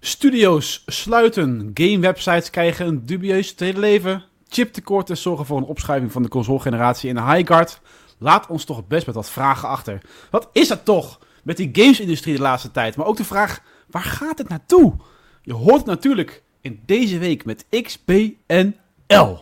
Studio's sluiten, gamewebsites krijgen een dubieus tweede leven, chiptekorten zorgen voor een opschuiving van de consolegeneratie in de highguard. Laat ons toch best met wat vragen achter. Wat is het toch met die gamesindustrie de laatste tijd? Maar ook de vraag, waar gaat het naartoe? Je hoort het natuurlijk in deze week met XBNL.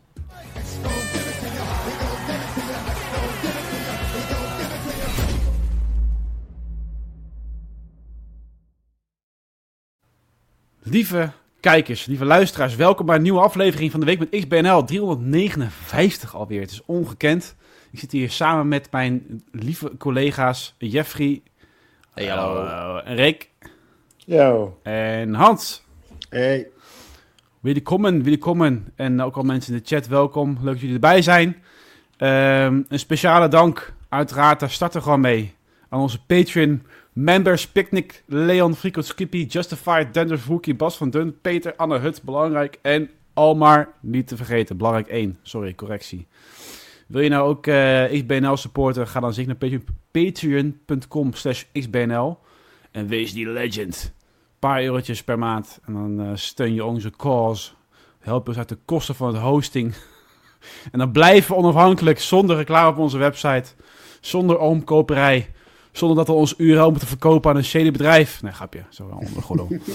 Lieve kijkers, lieve luisteraars, welkom bij een nieuwe aflevering van de Week met XBNL. 359 alweer, het is ongekend. Ik zit hier samen met mijn lieve collega's Jeffrey. Hey, hallo. En Rick. Yo. En Hans. Hey. Welkom. En ook al mensen in de chat, welkom. Leuk dat jullie erbij zijn. Een speciale dank, uiteraard, daar starten we gewoon mee. Aan onze Patreon members, Picnic, Leon, Frico, Skippy, Justified, Dender, Wookie, Bas van Dun, Peter, Anne Hut, belangrijk. En Almar, niet te vergeten, belangrijk 1. Sorry, correctie. Wil je nou ook XBNL supporten, ga dan zeker naar patreon.com/xbnl. En wees die legend. Een paar eurotjes per maand. En dan steun je onze cause. Help ons uit de kosten van het hosting. En dan blijven we onafhankelijk, zonder reclame op onze website. Zonder omkoperij. Zonder dat we ons URL moeten verkopen aan een shady bedrijf. Nee, grapje. Zo ondergordel. We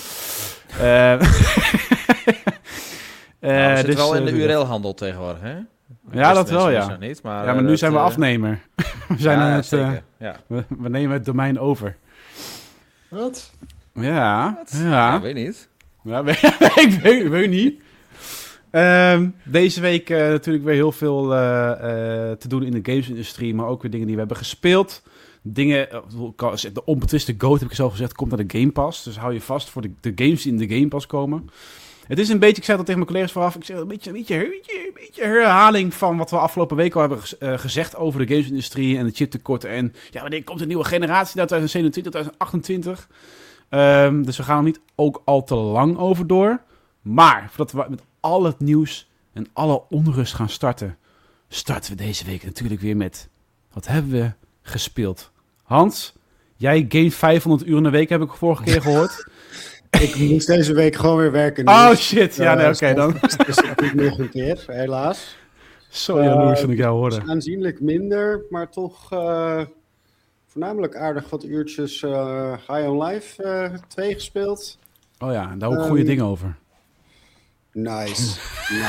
zitten wel in de URL-handel tegenwoordig, hè? Ja, dat wel, ja. Niet, maar nu zijn we afnemer. We zijn aan het... We nemen het domein over. Wat? Ja. Ja, weet niet. Ja, ik weet niet. Deze week natuurlijk weer heel veel te doen in de gamesindustrie, maar ook weer dingen die we hebben gespeeld. Dingen, de onbetwiste GOAT heb ik zelf gezegd, komt naar de Game Pass. Dus hou je vast voor de games die in de Game Pass komen. Het is een beetje, ik zei dat tegen mijn collega's vooraf, ik zeg een beetje herhaling van wat we afgelopen week al hebben gezegd over de gamesindustrie en de chiptekorten. En ja, wanneer komt een nieuwe generatie, 2027, 2028. Dus we gaan er niet ook al te lang over door. Maar voordat we met al het nieuws en alle onrust gaan starten we deze week natuurlijk weer met, wat hebben we gespeeld? Hans, jij game 500 uur in de week, heb ik vorige keer gehoord. Ik moest deze week gewoon weer werken. Oh shit, ja, nee, oké dan. Dus ik doe het nog een keer, helaas. Zo jaloers van ik jou hoorde. Aanzienlijk minder, maar toch voornamelijk aardig wat uurtjes High on Life 2 gespeeld. Oh ja, daar hoor ik goede dingen over. Nice.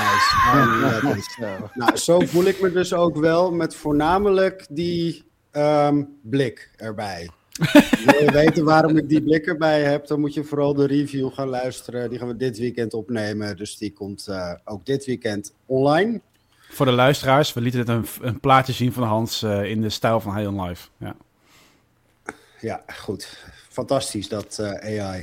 Nou, zo voel ik me dus ook wel met voornamelijk die blik erbij. Wil je weten waarom ik die blik erbij heb, dan moet je vooral de review gaan luisteren. Die gaan we dit weekend opnemen, dus die komt ook dit weekend online. Voor de luisteraars, we lieten net een plaatje zien van Hans in de stijl van High on Life. Ja, goed. Fantastisch, dat AI.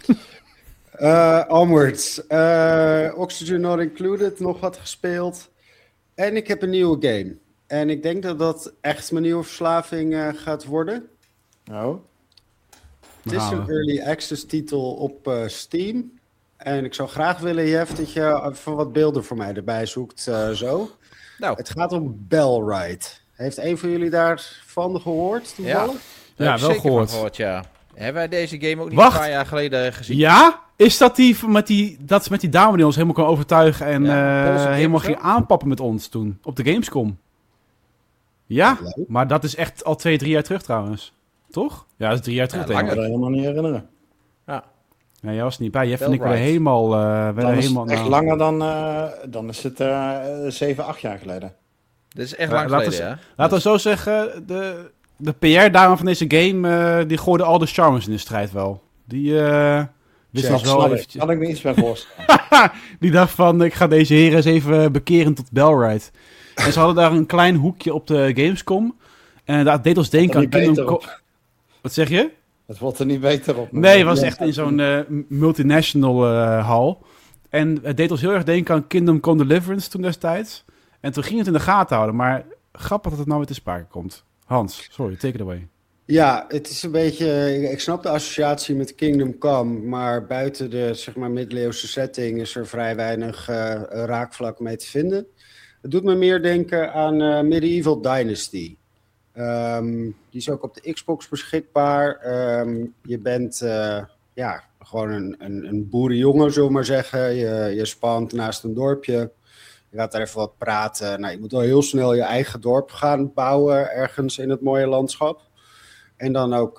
Onwards. Oxygen Not Included, nog wat gespeeld. En ik heb een nieuwe game. En ik denk dat dat echt mijn nieuwe verslaving gaat worden. Oh. Het is een early access titel op Steam. En ik zou graag willen, Jeff, dat je even wat beelden voor mij erbij zoekt. Zo. Nou. Het gaat om Bellride. Heeft een van jullie daarvan gehoord toevallig? Ja, wel gehoord. Ja. Hebben wij deze game ook niet een paar jaar geleden gezien? Ja? Is dat met die dame die ons helemaal kon overtuigen en helemaal ging aanpappen met ons toen op de Gamescom? Ja, maar dat is echt al 2-3 jaar terug trouwens. Toch? Ja, dat is 3 jaar terug. Ik kan me dat helemaal niet herinneren. Ja, jij was er niet bij. Jeff en ik werden helemaal... echt langer dan is het 7-8 jaar geleden. Dit is echt lang geleden, ja. Laten we zo zeggen, de PR-dame van deze game, die gooide al de charmers in de strijd wel. Die wist ons wel eventjes... Kan ik me iets bij voorstellen. Die dacht van, ik ga deze heren eens even bekeren tot Bellride. En ze hadden daar een klein hoekje op de Gamescom. En dat deed ons denken aan Kingdom... Wat zeg je? Het wordt er niet beter op. Nee, het was echt in zo'n multinational hal. En het deed ons heel erg denken aan Kingdom Come Deliverance toen destijds. En toen ging het in de gaten houden. Maar grappig dat het nou weer te sprake komt. Hans, sorry, take it away. Ja, het is een beetje... Ik snap de associatie met Kingdom Come, maar buiten de zeg maar middeleeuwse setting is er vrij weinig raakvlak mee te vinden. Het doet me meer denken aan Medieval Dynasty. Die is ook op de Xbox beschikbaar. Je bent gewoon een boerenjongen, zullen we maar zeggen. Je spant naast een dorpje. Je gaat daar even wat praten. Nou, je moet wel heel snel je eigen dorp gaan bouwen ergens in het mooie landschap. En dan ook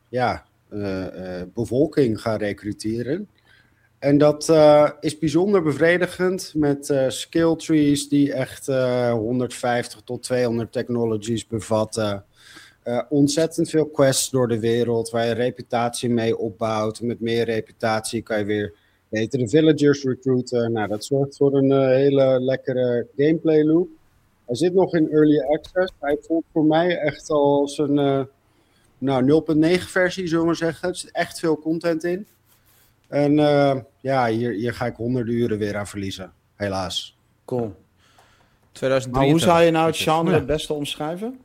bevolking gaan recruteren. En dat is bijzonder bevredigend met skill trees die echt 150 tot 200 technologies bevatten. Ontzettend veel quests door de wereld waar je reputatie mee opbouwt. Met meer reputatie kan je weer betere villagers recruiten. Nou, dat zorgt voor een hele lekkere gameplay loop. Hij zit nog in early access. Hij voelt voor mij echt als een 0.9 versie, zullen we maar zeggen. Er zit echt veel content in. En hier ga ik honderden uren weer aan verliezen. Helaas. Cool. 2023. Maar hoe zou je nou het genre het beste omschrijven?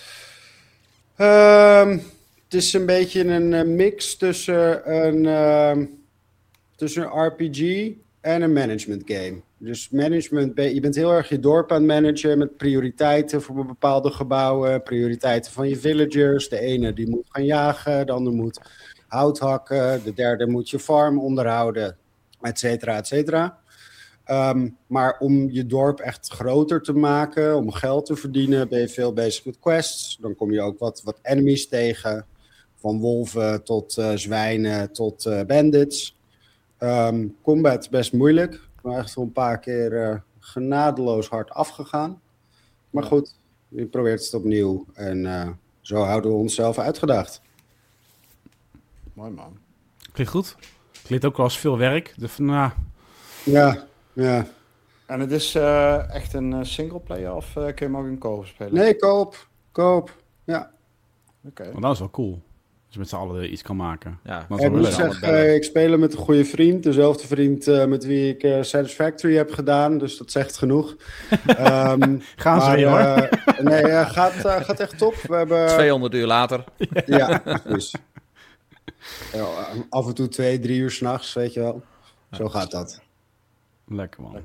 Het is een beetje een mix tussen een RPG en een management game. Dus management, je bent heel erg je dorp aan het managen met prioriteiten voor bepaalde gebouwen, prioriteiten van je villagers. De ene die moet gaan jagen, de ander moet hout hakken, de derde moet je farm onderhouden, et cetera, et cetera. Maar om je dorp echt groter te maken, om geld te verdienen, ben je veel bezig met quests. Dan kom je ook wat enemies tegen, van wolven tot zwijnen tot bandits. Combat is best moeilijk. Ik ben echt wel een paar keer genadeloos hard afgegaan. Maar goed, je probeert het opnieuw. En zo houden we onszelf uitgedaagd. Mooi man. Klinkt goed. Klinkt ook wel als veel werk. Ja. En het is echt een singleplayer of kun je hem ook in co-op spelen? Nee, koop. Ja. Oké. Want dat is wel cool. Dus met z'n allen iets kan maken. Ja. Ik moet zeggen, ik speel met een goede vriend. Dezelfde vriend met wie ik Satisfactory heb gedaan. Dus dat zegt genoeg. Gaan ze weer hoor. Gaat echt top. We hebben 200 uur later. Ja, precies. Af en toe 2-3 uur 's nachts, weet je wel. Zo gaat dat. Lekker man.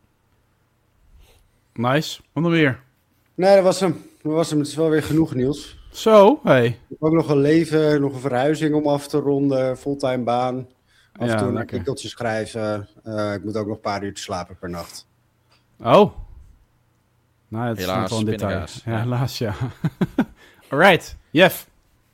Nice. Wat nog weer? Nee, dat was hem. Het is wel weer genoeg, Niels. Zo, hey. Ik heb ook nog een leven, nog een verhuizing om af te ronden. Fulltime baan. Af en toe een artikeltje schrijven. Ik moet ook nog een paar uur slapen per nacht. Oh. Nou, het helaas, is wel een detail. pindakaas. Ja, helaas, ja. Alright. Jeff.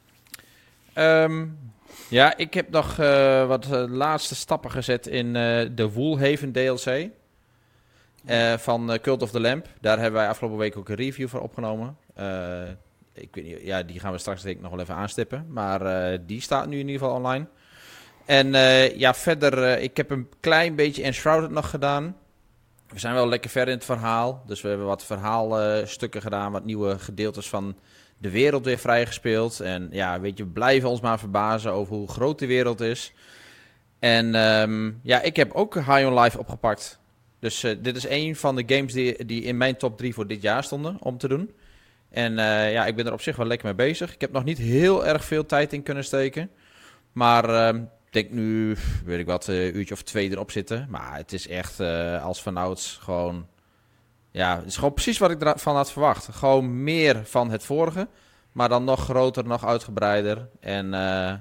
Ja, ik heb nog wat laatste stappen gezet in de Woolhaven DLC van Cult of the Lamp. Daar hebben wij afgelopen week ook een review voor opgenomen. Ik weet niet, ja, die gaan we straks denk ik nog wel even aanstippen. Maar die staat nu in ieder geval online. En verder, ik heb een klein beetje Enshrouded nog gedaan. We zijn wel lekker ver in het verhaal. Dus we hebben wat verhaalstukken gedaan, wat nieuwe gedeeltes van de wereld weer vrijgespeeld. En ja, weet je, we blijven ons maar verbazen over hoe groot de wereld is. En ik heb ook High on Life opgepakt. Dus dit is een van de games die in mijn top 3 voor dit jaar stonden om te doen. En ik ben er op zich wel lekker mee bezig. Ik heb nog niet heel erg veel tijd in kunnen steken. Maar ik denk nu, weet ik wat, een uurtje of 2 erop zitten. Maar het is echt als vanouds gewoon... Ja, het is gewoon precies wat ik ervan had verwacht. Gewoon meer van het vorige, maar dan nog groter, nog uitgebreider. En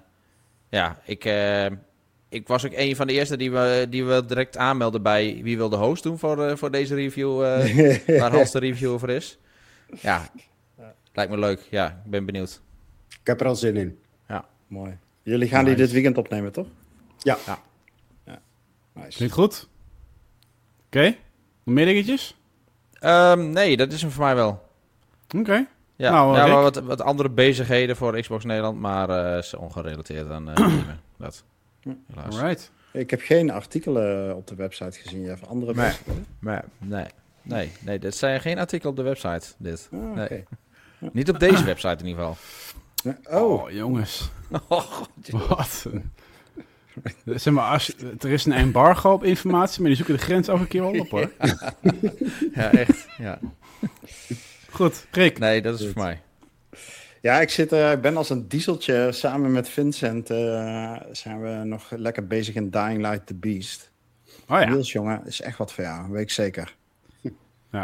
ik was ook een van de eerste die we direct aanmelden bij wie wil de host doen voor deze review, waar Hans de review over is. Ja, lijkt me leuk. Ja, ik ben benieuwd. Ik heb er al zin in. Ja. Mooi. Jullie gaan die dit weekend opnemen, toch? Ja. Nice. Klinkt goed. Oké. Nog meer dingetjes? Nee, dat is hem voor mij wel. Oké. Ja, Nou, wat andere bezigheden voor Xbox Nederland, maar is ongerelateerd aan dat. Helaas. Alright. Ik heb geen artikelen op de website gezien. Je hebt andere bezigheden? Nee, dit zijn geen artikelen op de website, dit. Ah, nee. okay. Niet op deze website in ieder geval. Oh, jongens. Wat een... Zeg maar, er is een embargo op informatie, maar die zoeken de grens elke keer wel op, hoor. Ja, echt. Ja. Goed, Rick. Nee, dat is voor mij. Ja, ik ben als een dieseltje. Samen met Vincent zijn we nog lekker bezig in Dying Light the Beast. Oh ja. Niels, jongen, is echt wat voor jou. Weet ik zeker. Ja.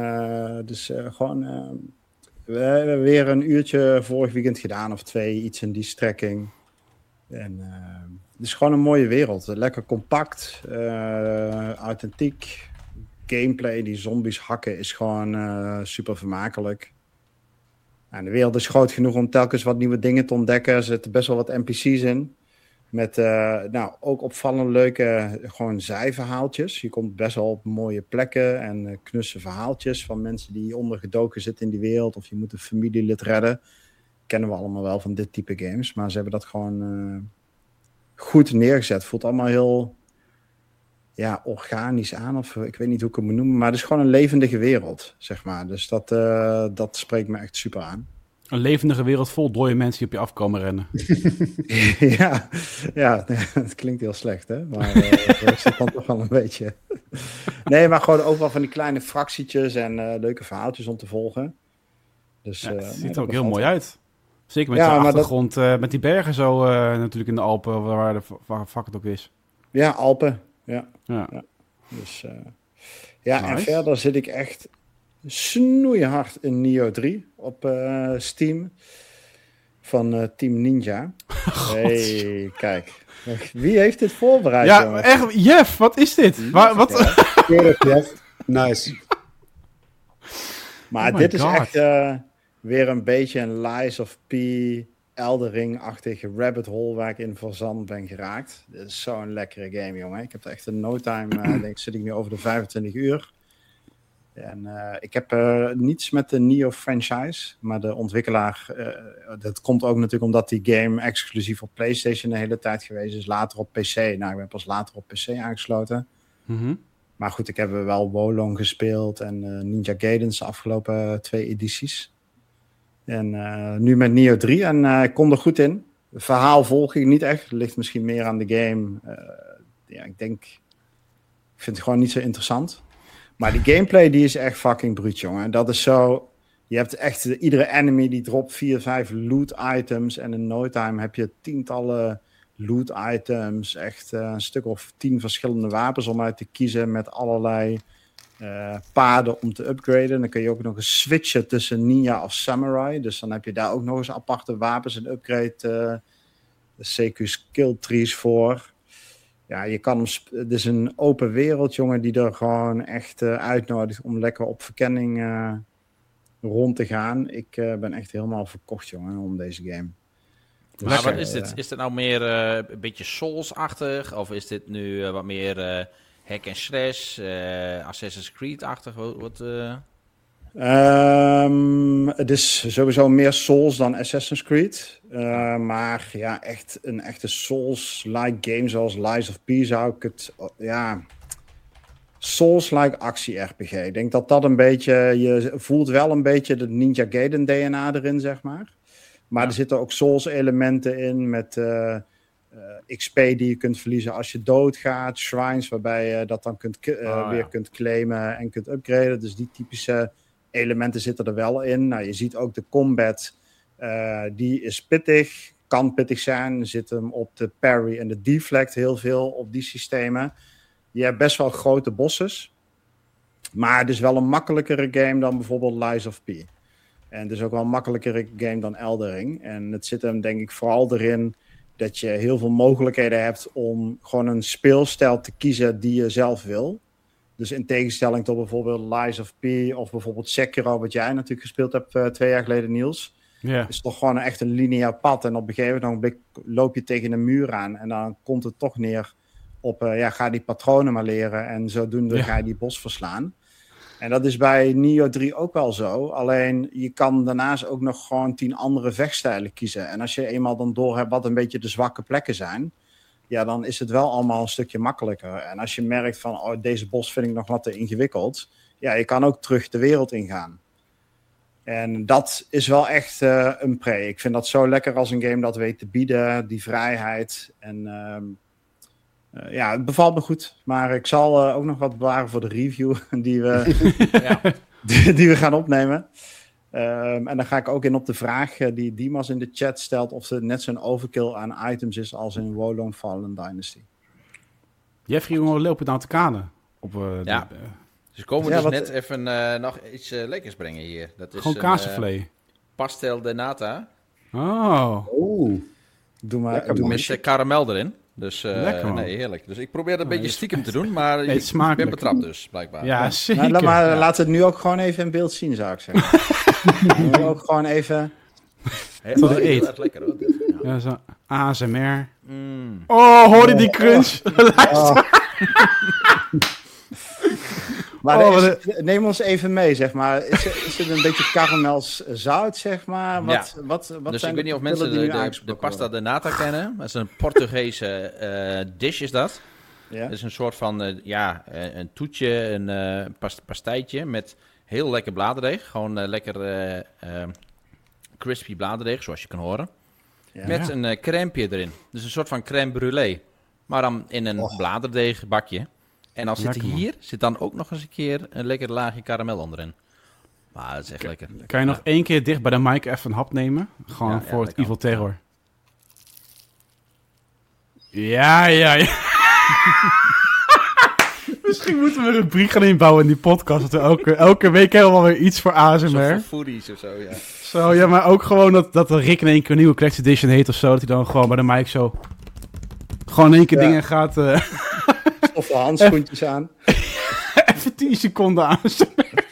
We hebben weer een uurtje vorig weekend gedaan of 2. Iets in die strekking. En is gewoon een mooie wereld. Lekker compact, authentiek. Gameplay, die zombies hakken is gewoon super vermakelijk. En de wereld is groot genoeg om telkens wat nieuwe dingen te ontdekken. Er zitten best wel wat NPC's in. Met ook opvallend leuke gewoon zijverhaaltjes. Je komt best wel op mooie plekken en knusse verhaaltjes van mensen die ondergedoken zitten in die wereld. Of je moet een familielid redden. Kennen we allemaal wel van dit type games. Maar ze hebben dat gewoon goed neergezet. Voelt allemaal heel organisch aan. Of ik weet niet hoe ik het moet noemen. Maar het is gewoon een levendige wereld, zeg maar. Dus dat spreekt me echt super aan. Een levendige wereld vol dode mensen die op je afkomen rennen. ja, het klinkt heel slecht, hè? Maar dat zit dan toch wel een beetje. Nee, maar gewoon ook wel van die kleine fractietjes en leuke verhaaltjes om te volgen. Dus, het ziet er ook heel mooi uit. Zeker met de achtergrond, met die bergen zo natuurlijk in de Alpen, waar vak het ook is. Ja, Alpen. Ja. Dus, nice. En verder zit ik echt snoeihard in Nioh 3 op Steam van Team Ninja. Hey, kijk. Wie heeft dit voorbereid? Ja, jongens? echt. Jeff, wat is dit? Wat? Jeff. Nice. Maar dit is echt weer een beetje een Lies of P, Elden Ring-achtige rabbit hole waar ik in verzand ben geraakt. Dit is zo'n lekkere game, jongen. Ik heb er echt in no time, zit ik nu over de 25 uur. En ik heb niets met de Nioh franchise, maar de ontwikkelaar, dat komt ook natuurlijk omdat die game exclusief op PlayStation de hele tijd geweest is, later op PC. Nou, ik ben pas later op PC aangesloten. Mm-hmm. Maar goed, ik heb wel Wolong gespeeld en Ninja Gaidens de afgelopen 2 edities. En nu met Nioh 3 en ik kom er goed in. Het verhaal volg ik niet echt, het ligt misschien meer aan de game. Ik vind het gewoon niet zo interessant. Maar die gameplay die is echt fucking bruut, jongen. Dat is zo. Je hebt echt iedere enemy die dropt 4, 5 loot items. En in no time heb je tientallen loot items. Echt een stuk of 10 verschillende wapens om uit te kiezen. Met allerlei paden om te upgraden. Dan kun je ook nog eens switchen tussen ninja of samurai. Dus dan heb je daar ook nog eens aparte wapens en upgrade CQ skill trees voor. Ja, je kan het is een open wereld, jongen, die er gewoon echt uitnodigt om lekker op verkenning rond te gaan. Ik ben echt helemaal verkocht, jongen, om deze game. Dus, maar wat is dit? Is dit nou meer een beetje Souls-achtig? Of is dit nu wat meer hack and slash, Assassin's Creed-achtig? Het is sowieso meer Souls dan Assassin's Creed. Maar ja, echt een echte Souls-like game zoals Lies of P zou ik het... Souls-like actie-RPG. Ik denk dat een beetje... Je voelt wel een beetje de Ninja Gaiden DNA erin, zeg maar. Maar er zitten ook Souls-elementen in met XP die je kunt verliezen als je doodgaat. Shrines waarbij je dat dan weer kunt claimen en kunt upgraden. Dus die typische elementen zitten er wel in. Nou, je ziet ook de combat. Die is pittig. Kan pittig zijn. Zit hem op de parry en de deflect heel veel op die systemen. Je hebt best wel grote bosses. Maar het is wel een makkelijkere game dan bijvoorbeeld Lies of P. En het is ook wel een makkelijkere game dan Elden Ring. En het zit hem denk ik vooral erin dat je heel veel mogelijkheden hebt om gewoon een speelstijl te kiezen die je zelf wil. Dus in tegenstelling tot bijvoorbeeld Lies of P of bijvoorbeeld Sekiro, wat jij natuurlijk gespeeld hebt 2 jaar geleden, Niels. Yeah. Is toch gewoon echt een lineair pad. En op een gegeven moment loop je tegen een muur aan. En dan komt het toch neer op, ga die patronen maar leren. En zodoende ga je die bos verslaan. En dat is bij Nioh 3 ook wel zo. Alleen je kan daarnaast ook nog gewoon 10 andere vechtstijlen kiezen. En als je eenmaal dan door hebt wat een beetje de zwakke plekken zijn, ja, dan is het wel allemaal een stukje makkelijker. En als je merkt van, deze bos vind ik nog wat te ingewikkeld. Ja, je kan ook terug de wereld ingaan. En dat is wel echt een pre. Ik vind dat zo lekker als een game dat weet te bieden, die vrijheid. En het bevalt me goed. Maar ik zal ook nog wat bewaren voor de review die we gaan opnemen. En dan ga ik ook in op de vraag die Dimas in de chat stelt of het net zo'n overkill aan items is als in Wolong Fallen Dynasty. Jeffrey, hoe lopen nou te kanen? Dus komen net even nog iets lekkers brengen hier. Dat is gewoon kaasvlee. Pastel de nata. Oh. Doe maar. Met karamel erin. Dus Lekker, man. nee, heerlijk. Dus ik probeer dat een Nee, beetje het stiekem te doen, maar het ik ben smakelijk. betrapt dus, blijkbaar. Ja, zeker. Nou, maar Ja. laat het nu ook gewoon even in beeld zien, zou ik zeggen. We moeten ook gewoon even... Tot ik heel eet. erg lekker hoor. dit. Ja. Ja, zo ASMR. Mm. Oh, hoor je die crunch? Luister. Maar Oh, neem ons even mee, zeg maar. Is het een beetje karamelszout, zeg maar? Wat Dus zijn ik weet niet of de mensen spullen die nu de aangesproken pasta worden? de nata kennen. Dat is een Portugese dish is dat. Ja? Dat is een soort van, een toetje, een pastijtje met heel lekker bladerdeeg. Gewoon lekker crispy bladerdeeg, zoals je kan horen. Ja. Met een crèmeje erin. Dus een soort van crème brûlée. Maar dan in een bladerdeegbakje. En dan zit Lekker, man. hier zit dan ook nog eens een keer een lekker laagje karamel onderin. Maar dat is echt lekker. Kan je nog één keer dicht bij de mic even een hap nemen? Gewoon Ja, voor het dat kan. Evil Terror. Ja. Misschien moeten we een rubriek gaan inbouwen in die podcast. Dat we elke week helemaal weer iets voor Zo ASMR. voor foodies of zo, ja. Zo, ja, maar ook gewoon dat Rick in één keer een nieuwe Collector's Edition heet of zo. Dat hij dan gewoon bij de mic zo... Gewoon in één keer Ja. dingen gaat... Stoffe handschoentjes aan. even 10 seconden ASMR.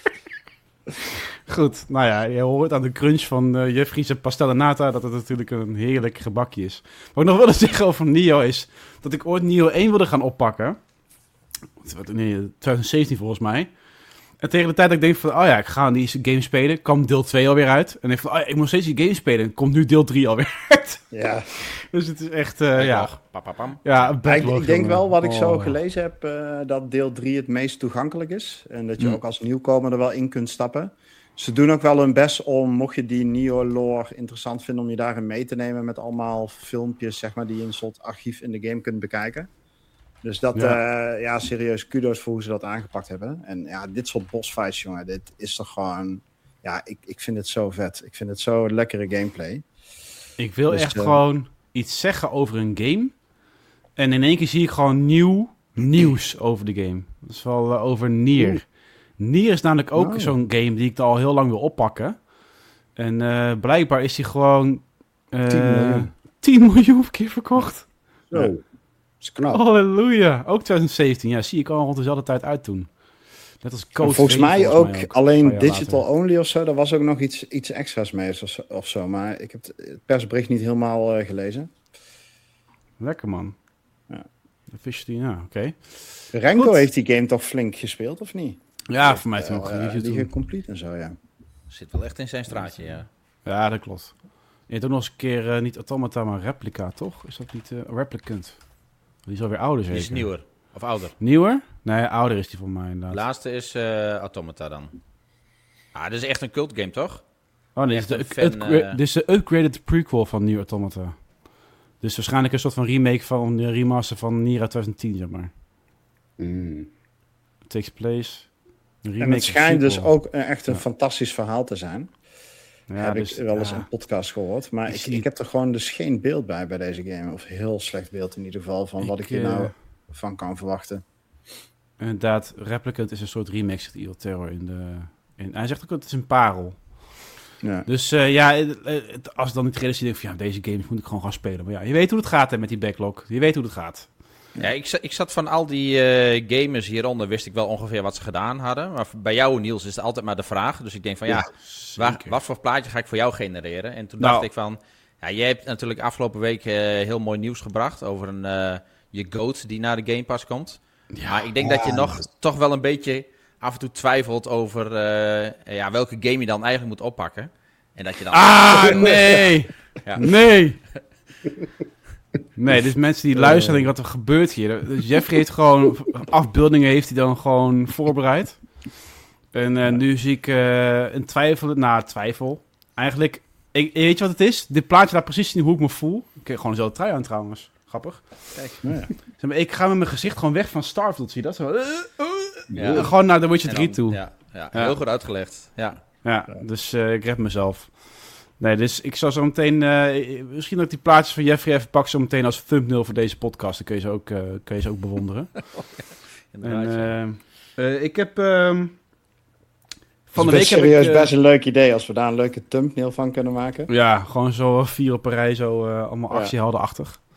Goed, nou ja, je hoort aan de crunch van Jeffries en Pastel en Nata dat het natuurlijk een heerlijk gebakje is. Wat ik nog wilde zeggen over Nioh is dat ik ooit Nioh 1 wilde gaan oppakken. Nee, 2017 volgens mij. En tegen de tijd dat ik denk van, oh ja, ik ga die game spelen, kwam deel 2 alweer uit. En ik van, oh ja, ik moet steeds die game spelen, komt nu deel 3 alweer uit. Ja. Dus het is echt, Papapam. ja, een Ik backlog, denk jongen. wel wat ik zo Oh. gelezen heb, dat deel 3 het meest toegankelijk is. En dat je Mm. ook als nieuwkomer er wel in kunt stappen. Ze doen ook wel hun best om, mocht je die Nioh-lore interessant vinden, om je daarin mee te nemen met allemaal filmpjes, zeg maar, die je in een soort archief in de game kunt bekijken. Dus dat, serieus, kudos voor hoe ze dat aangepakt hebben. En ja, dit soort bossfights, jongen, dit is toch gewoon... Ja, ik vind het zo vet. Ik vind het zo lekkere gameplay. Ik wil Dus, echt gewoon iets zeggen over een game. En in één keer zie ik gewoon nieuws over de game. Dat is wel over Nier. Oeh. Nier is namelijk ook Oh. zo'n game die ik al heel lang wil oppakken. En blijkbaar is die gewoon 10 miljoen. 10 miljoen keer verkocht. Zo, dat is knap. Halleluja. Ook 2017. Ja, zie ik al rond dezelfde tijd uit toen. Net als Code Volgens V, mij ook een alleen paar jaar digital later. only of zo. Daar was ook nog iets extra's mee of zo. Maar ik heb het persbericht niet helemaal gelezen. Lekker, man. Ja. Officially, ja, oké. Renko Goed. heeft die game toch flink gespeeld, of niet? Ja, voor mij toen ook Die gereview toen. complete en zo, ja. Zit wel echt in zijn straatje, ja. Ja, dat klopt. Je hebt ook nog eens een keer niet Automata, maar Replica, toch? Is dat niet Replicant? Die is alweer ouder, Die zeker. is nieuwer. Of ouder. Nieuwer? Nee, ouder is die voor mij De inderdaad. laatste is Automata dan. Ah, dit is echt een cult game, toch? Oh nee, echt dit een is de upgraded prequel van Nier Automata. Dus waarschijnlijk een soort van remake van de remaster van Nier uit 2010, zeg maar. It takes place. Een remake En het of schijnt dus sequel. ook echt een Ja. fantastisch verhaal te zijn. Ja, heb dus, ik wel eens ja. een podcast gehoord. Maar Ik ik zie- heb er gewoon dus geen beeld bij deze game. Of heel slecht beeld in ieder geval van wat ik hier nou van kan verwachten. Inderdaad, Replicant is een soort remake, zegt Evil Terror hij zegt ook dat het is een parel. Ja. Dus als het dan niet realistisch denk van ja, deze games moet ik gewoon gaan spelen. Maar ja, je weet hoe het gaat hè, met die backlog. Je weet hoe het gaat. Ja, ik zat van al die gamers hieronder, wist ik wel ongeveer wat ze gedaan hadden. Maar bij jou, Niels, is het altijd maar de vraag. Dus ik denk van Zeker. wat voor plaatje ga ik voor jou genereren? En toen Nou. dacht ik van, ja, jij hebt natuurlijk afgelopen week heel mooi nieuws gebracht over je GOAT die naar de Game Pass komt. Ja. Maar ik denk dat je nog toch wel een beetje af en toe twijfelt over welke game je dan eigenlijk moet oppakken. En dat je dan... Ah, nee! Ja. Nee! Nee, dus mensen die luisteren denken, wat er gebeurt hier? Dus Jeffrey heeft gewoon afbeeldingen heeft hij dan gewoon voorbereid. En nu zie ik een twijfel. Eigenlijk, weet je wat het is? Dit plaatje laat precies zien hoe ik me voel. Ik heb gewoon dezelfde trui aan trouwens. Grappig. Ja. Zeg maar, ik ga met mijn gezicht gewoon weg van Starfield, zie je dat? Zo, Ja. Gewoon naar The Witcher En 3 dan- toe. Ja, Ja. heel goed uitgelegd. Ja. Ja, dus ik red mezelf. Nee, dus ik zal zo meteen... misschien dat ik die plaatjes van Jeffrey even pak zo meteen als thumbnail voor deze podcast. Dan kun je ze ook bewonderen. Inderdaad, ja. En, ik heb... Van de week serieus best een leuk idee als we daar een leuke thumbnail van kunnen maken. Ja, gewoon zo 4 op een rij, zo allemaal actieheldenachtig.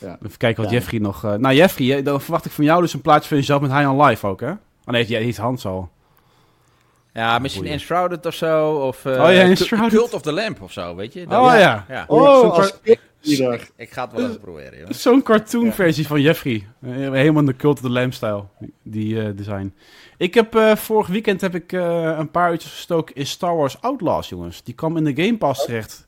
Even kijken wat Ja. Jeffrey nog... nou, Jeffrey, dan verwacht ik van jou dus een plaatje van jezelf met High on Life ook, hè? Oh nee, jij heet Hans al. Ja, misschien Enshrouded of zo. Of Enshrouded. Cult of the Lamp of zo, weet je? Ja. Ja. Als ieder. Ik ga het wel even proberen, joh. Zo'n cartoon-versie van Jeffrey. Helemaal in de Cult of the Lamb-stijl, die design. Ik heb vorig weekend een paar uurtjes gestoken in Star Wars Outlaws, jongens. Die kwam in de Game Pass terecht.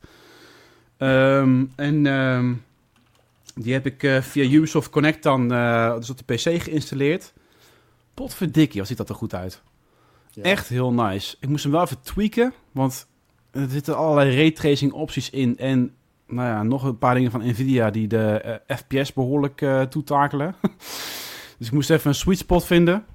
Die heb ik via Ubisoft Connect dan dus op de PC geïnstalleerd. Potverdikkie, wat ziet dat er goed uit. Ja. Echt heel nice. Ik moest hem wel even tweaken, want er zitten allerlei raytracing opties in. En nou ja, nog een paar dingen van Nvidia die de FPS behoorlijk toetakelen. Dus ik moest even een sweet spot vinden.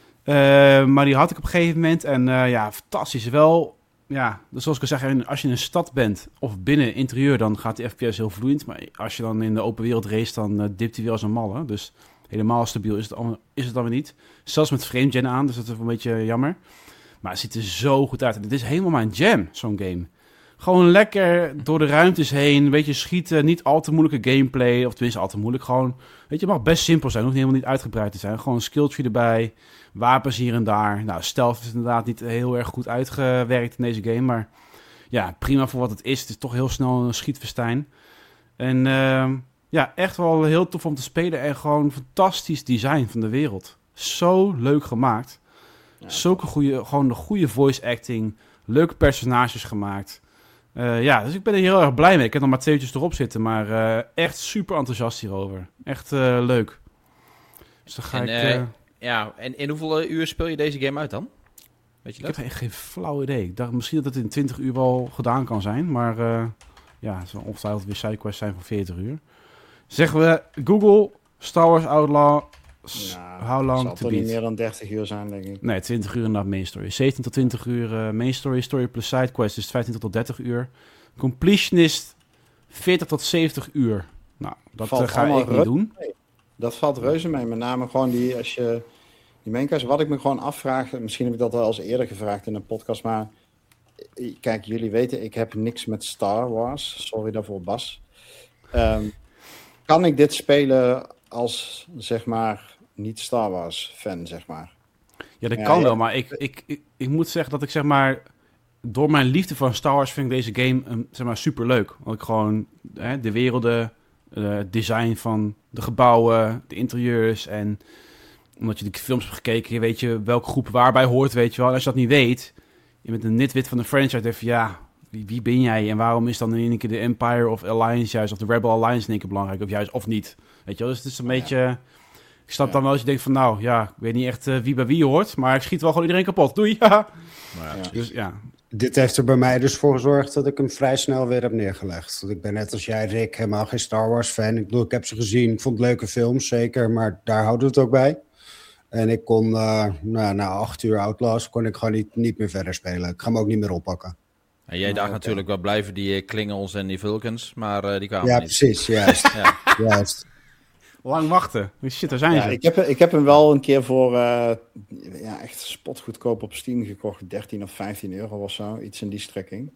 Maar die had ik op een gegeven moment. En ja, fantastisch. Wel, ja, dus zoals ik al zeg, als je in een stad bent of binnen interieur, dan gaat die FPS heel vloeiend. Maar als je dan in de open wereld race, dan dipt hij wel als een malle. Dus helemaal stabiel is het dan weer niet. Zelfs met frame gen aan, dus dat is wel een beetje jammer. Maar het ziet er zo goed uit. En het is helemaal mijn jam, zo'n game. Gewoon lekker door de ruimtes heen, een beetje schieten, niet al te moeilijke gameplay, of tenminste al te moeilijk. Gewoon, weet je, het mag best simpel zijn, hoeft helemaal niet uitgebreid te zijn. Gewoon een skilltree erbij, wapens hier en daar. Nou, stealth is inderdaad niet heel erg goed uitgewerkt in deze game, maar ja, prima voor wat het is. Het is toch heel snel een schietfestijn. En ja, echt wel heel tof om te spelen en gewoon fantastisch design van de wereld. Zo leuk gemaakt. Ja. Zulke gewoon de goede voice acting, leuke personages gemaakt. Ja, dus ik ben er heel erg blij mee. Ik heb nog maar 2 uurtjes erop zitten, maar echt super enthousiast hierover. Echt leuk. Dus dan ga ik... Ja, en in hoeveel uur speel je deze game uit dan? Weet je Ik dat? heb echt geen flauw idee. Ik dacht misschien dat het in 20 uur wel gedaan kan zijn, maar ja, het zal ongetwijfeld weer sidequests zijn van 40 uur. Zeggen we Google, Star Wars Outlaw, how long zal to toch niet beat? meer dan 30 uur zijn, denk ik. Nee, 20 uur inderdaad main story. 17 tot 20 uur main story. Story plus sidequest is 25 tot 30 uur. Completionist 40 tot 70 uur. Nou, dat Valt ga allemaal ik niet doen. Dat valt reuze mee. Met name gewoon als je die mainquest, wat ik me gewoon afvraag, misschien heb ik dat wel eens eerder gevraagd in een podcast, maar kijk, jullie weten, ik heb niks met Star Wars. Sorry daarvoor, Bas. Kan ik dit spelen als, zeg maar, niet Star Wars fan, zeg maar? Ja, dat Ja, kan ja. wel, maar ik moet zeggen dat ik zeg maar... Door mijn liefde voor Star Wars vind ik deze game zeg maar super leuk. Want ik gewoon de werelden, het design van de gebouwen, de interieurs en omdat je de films hebt gekeken, je weet je welke groep waarbij hoort, weet je wel. En als je dat niet weet, je bent een nitwit van de franchise, denk je ja, wie ben jij en waarom is dan in één keer de Empire of Alliance juist of de Rebel Alliance in één keer belangrijk of juist of niet, weet je wel. Dus het is een beetje... Ik snap dan wel als je denkt van nou ja, ik weet niet echt wie bij wie hoort, maar ik schiet wel gewoon iedereen kapot. Doei! Maar Ja. Dus ja. Dit heeft er bij mij dus voor gezorgd dat ik hem vrij snel weer heb neergelegd. Want ik ben net als jij, Rick, helemaal geen Star Wars fan. Ik bedoel, ik heb ze gezien, ik vond het leuke films, zeker. Maar daar houden we het ook bij. En ik kon, na 8 uur Outlaws, kon ik gewoon niet meer verder spelen. Ik ga hem ook niet meer oppakken. En jij dacht natuurlijk wel blijven die Klingels en die Vulcans, maar die kwamen Ja, niet. precies, juist. Ja. juist. Lang wachten. Shit, daar zijn Ja, ze. ik heb hem wel een keer voor echt spotgoedkoop op Steam gekocht. 13 of 15 euro of zo. Iets in die strekking.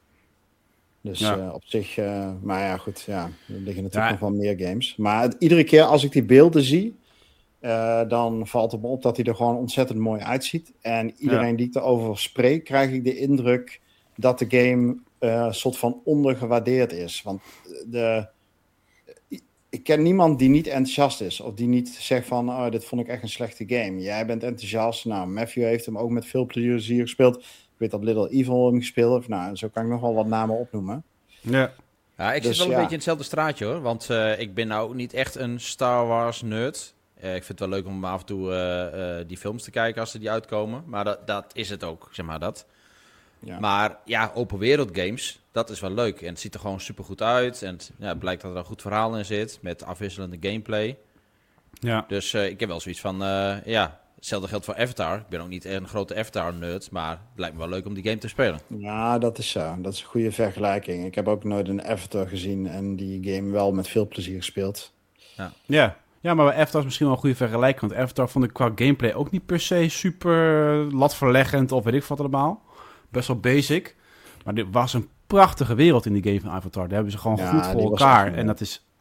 Dus Ja. op zich... maar ja, goed. Ja, er liggen natuurlijk Ja. nog wel meer games. Maar iedere keer als ik die beelden zie... dan valt het me op dat hij er gewoon ontzettend mooi uitziet. En iedereen die ik erover spreek... krijg ik de indruk dat de game soort van ondergewaardeerd is. Want ik ken niemand die niet enthousiast is. Of die niet zegt van, oh, dit vond ik echt een slechte game. Jij bent enthousiast. Nou, Matthew heeft hem ook met veel plezier gespeeld. Ik weet dat Little Evil hem gespeeld heeft. Nou, zo kan ik nog wel wat namen opnoemen. Ja. Ja, ik Dus zit wel een ja. beetje in hetzelfde straatje hoor. Want ik ben nou ook niet echt een Star Wars nerd. Ik vind het wel leuk om af en toe die films te kijken als ze die uitkomen. Maar dat is het ook, zeg maar dat. Ja. Maar ja, open wereld games, dat is wel leuk. En het ziet er gewoon super goed uit. En het blijkt dat er een goed verhaal in zit. Met afwisselende gameplay. Ja. Dus ik heb wel zoiets van, hetzelfde geldt voor Avatar. Ik ben ook niet echt een grote Avatar-nerd. Maar het lijkt me wel leuk om die game te spelen. Ja, dat is zo. Dat is een goede vergelijking. Ik heb ook nooit een Avatar gezien en die game wel met veel plezier gespeeld. Ja, maar bij Avatar is misschien wel een goede vergelijking. Want Avatar vond ik qua gameplay ook niet per se super latverleggend of weet ik wat allemaal. Best wel basic. Maar dit was een prachtige wereld in die game van Avatar. Daar hebben ze gewoon Ja, goed die voor was elkaar. echt mooi. En dat is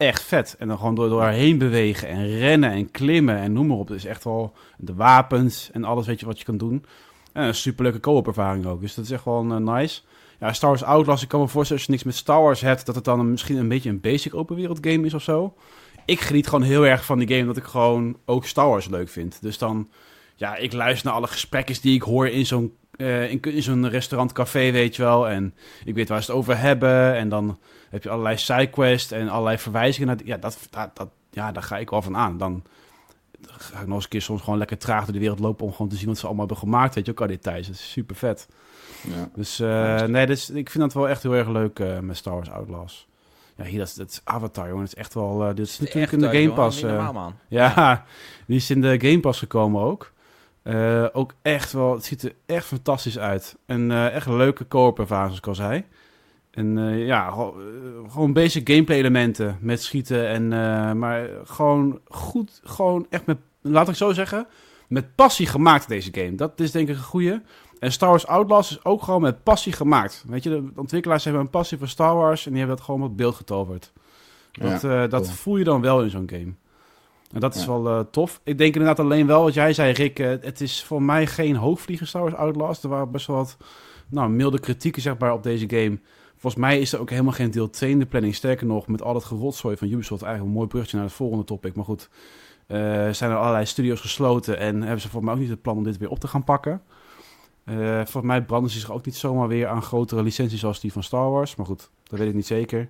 echt vet. En dan gewoon doorheen bewegen en rennen en klimmen en noem maar op. Het is echt wel de wapens en alles weet je wat je kan doen. En een superleuke co-op ervaring ook. Dus dat is echt wel nice. Ja, Star Wars Outlaws, ik kan me voorstellen als je niks met Star Wars hebt, dat het dan misschien een beetje een basic open wereld game is of zo. Ik geniet gewoon heel erg van die game, dat ik gewoon ook Star Wars leuk vind. Dus dan, ja, ik luister naar alle gesprekken die ik hoor in zo'n restaurant, café, weet je wel. En ik weet waar ze het over hebben. En dan heb je allerlei sidequests en allerlei verwijzingen naar... daar ga ik wel van aan. Dan ga ik nog eens een keer soms gewoon lekker traag door de wereld lopen om gewoon te zien wat ze allemaal hebben gemaakt. Weet je ook al details. Dat is super vet. Ja. Dus ik vind dat wel echt heel erg leuk met Star Wars Outlaws. Ja, hier, dat is Avatar, jongen. Dat is echt wel... dit is natuurlijk in de Game Pass. Ja, die is in de Game Pass gekomen ook. Ook echt wel... Het ziet er echt fantastisch uit. En echt een leuke co-op ervaring, zoals ik al zei. En gewoon basic gameplay elementen met schieten. En, maar gewoon goed, gewoon echt met... Laat ik zo zeggen, met passie gemaakt deze game. Dat is denk ik een goeie. En Star Wars Outlaws is ook gewoon met passie gemaakt. Weet je, de ontwikkelaars hebben een passie voor Star Wars en die hebben dat gewoon op beeld getoverd. Dat voel je dan wel in zo'n game. En dat is wel tof. Ik denk inderdaad alleen wel, wat jij zei, Rick, het is voor mij geen hoogvlieger Star Wars Outlaws. Er waren best wel wat milde kritieken zeg maar, op deze game. Volgens mij is er ook helemaal geen deel 2 in de planning. Sterker nog, met al het gerotzooi van Ubisoft, eigenlijk een mooi bruggetje naar het volgende topic. Maar goed, zijn er allerlei studios gesloten en hebben ze volgens mij ook niet het plan om dit weer op te gaan pakken. Volgens mij branden ze zich ook niet zomaar weer aan grotere licenties zoals die van Star Wars. Maar goed, dat weet ik niet zeker.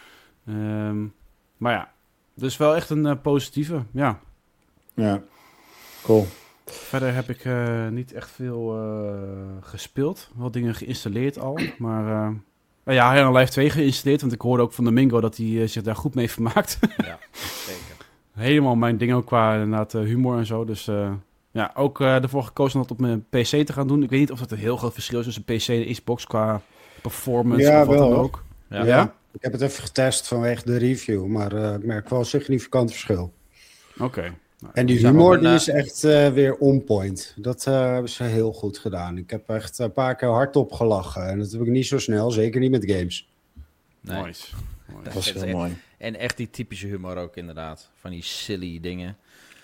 Maar ja, dus wel echt een positieve, ja. Ja, cool. Verder heb ik niet echt veel gespeeld. Wel dingen geïnstalleerd al. Maar ja, High on Life 2 geïnstalleerd. Want ik hoorde ook van Domingo dat hij zich daar goed mee vermaakt. Ja, zeker. Helemaal mijn ding ook qua inderdaad humor en zo. Dus... ja, ook ervoor gekozen om dat op mijn PC te gaan doen. Ik weet niet of dat een heel groot verschil is tussen PC en Xbox qua performance of wat dan ook. Ja? Ik heb het even getest vanwege de review, maar ik merk wel een significant verschil. Oké. En die humor die is echt weer on point. Dat hebben ze heel goed gedaan. Ik heb echt een paar keer hardop gelachen. En dat heb ik niet zo snel, zeker niet met games. Nee. Nice. Dat is heel mooi. En echt die typische humor ook inderdaad. Van die silly dingen.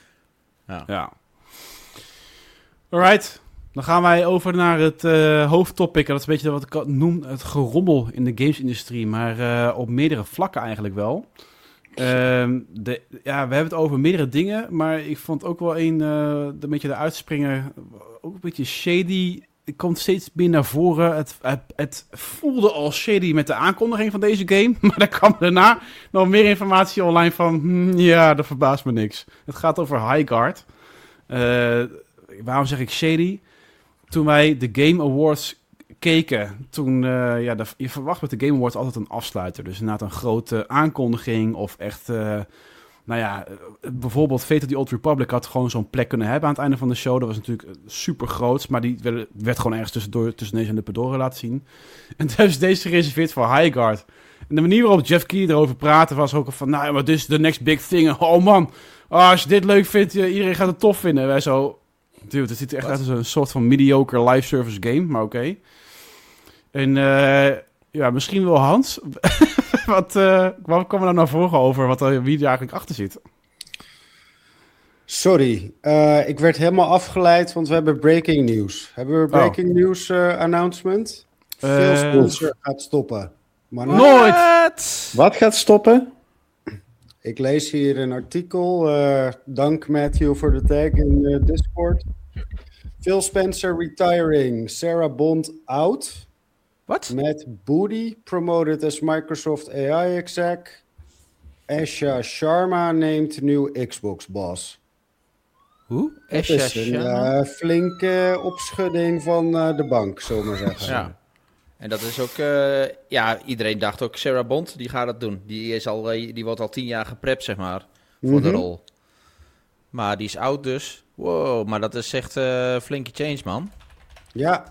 Ja. Alright, dan gaan wij over naar het hoofdtopic. Dat is een beetje wat ik noem het gerommel in de gamesindustrie, maar op meerdere vlakken eigenlijk wel. We hebben het over meerdere dingen, maar ik vond ook wel een beetje eruit springen, ook een beetje shady. Het komt steeds meer naar voren. Het voelde al shady met de aankondiging van deze game, maar er kwam daarna nog meer informatie online van, dat verbaast me niks. Het gaat over Highguard. Waarom zeg ik shady? Toen wij de Game Awards keken, toen, je verwacht met de Game Awards altijd een afsluiter. Dus inderdaad een grote aankondiging of echt, bijvoorbeeld Fate of the Old Republic had gewoon zo'n plek kunnen hebben aan het einde van de show. Dat was natuurlijk super groot, maar die werd gewoon ergens tussen deze en de Pedora laten zien. En toen hebben ze deze gereserveerd voor Highguard. En de manier waarop Jeff Keighley erover praatte was ook van, maar dit is the next big thing. Oh man, als je dit leuk vindt, iedereen gaat het tof vinden. Wij zo... Dude, het ziet er echt uit als een soort van mediocre live service game, maar oké. En misschien wel Hans. Wat kwam er nou naar voren over wie er eigenlijk achter zit? Sorry, ik werd helemaal afgeleid, want we hebben breaking news. Hebben we breaking news announcement? Phil Spencer gaat stoppen. Maar nooit! Wat gaat stoppen? Ik lees hier een artikel. Dank Matthew voor de tag in Discord. Phil Spencer retiring. Sarah Bond out. Wat? Matt Booty promoted as Microsoft AI exec. Asha Sharma named new Xbox boss. Hoe? Dat is een flinke opschudding van de bank, zullen we maar zeggen. Ja. En dat is ook, iedereen dacht ook, Sarah Bond, die gaat dat doen. Die wordt al 10 jaar geprept, zeg maar, voor de rol. Maar die is oud dus. Wow, maar dat is echt flinke change, man. Ja.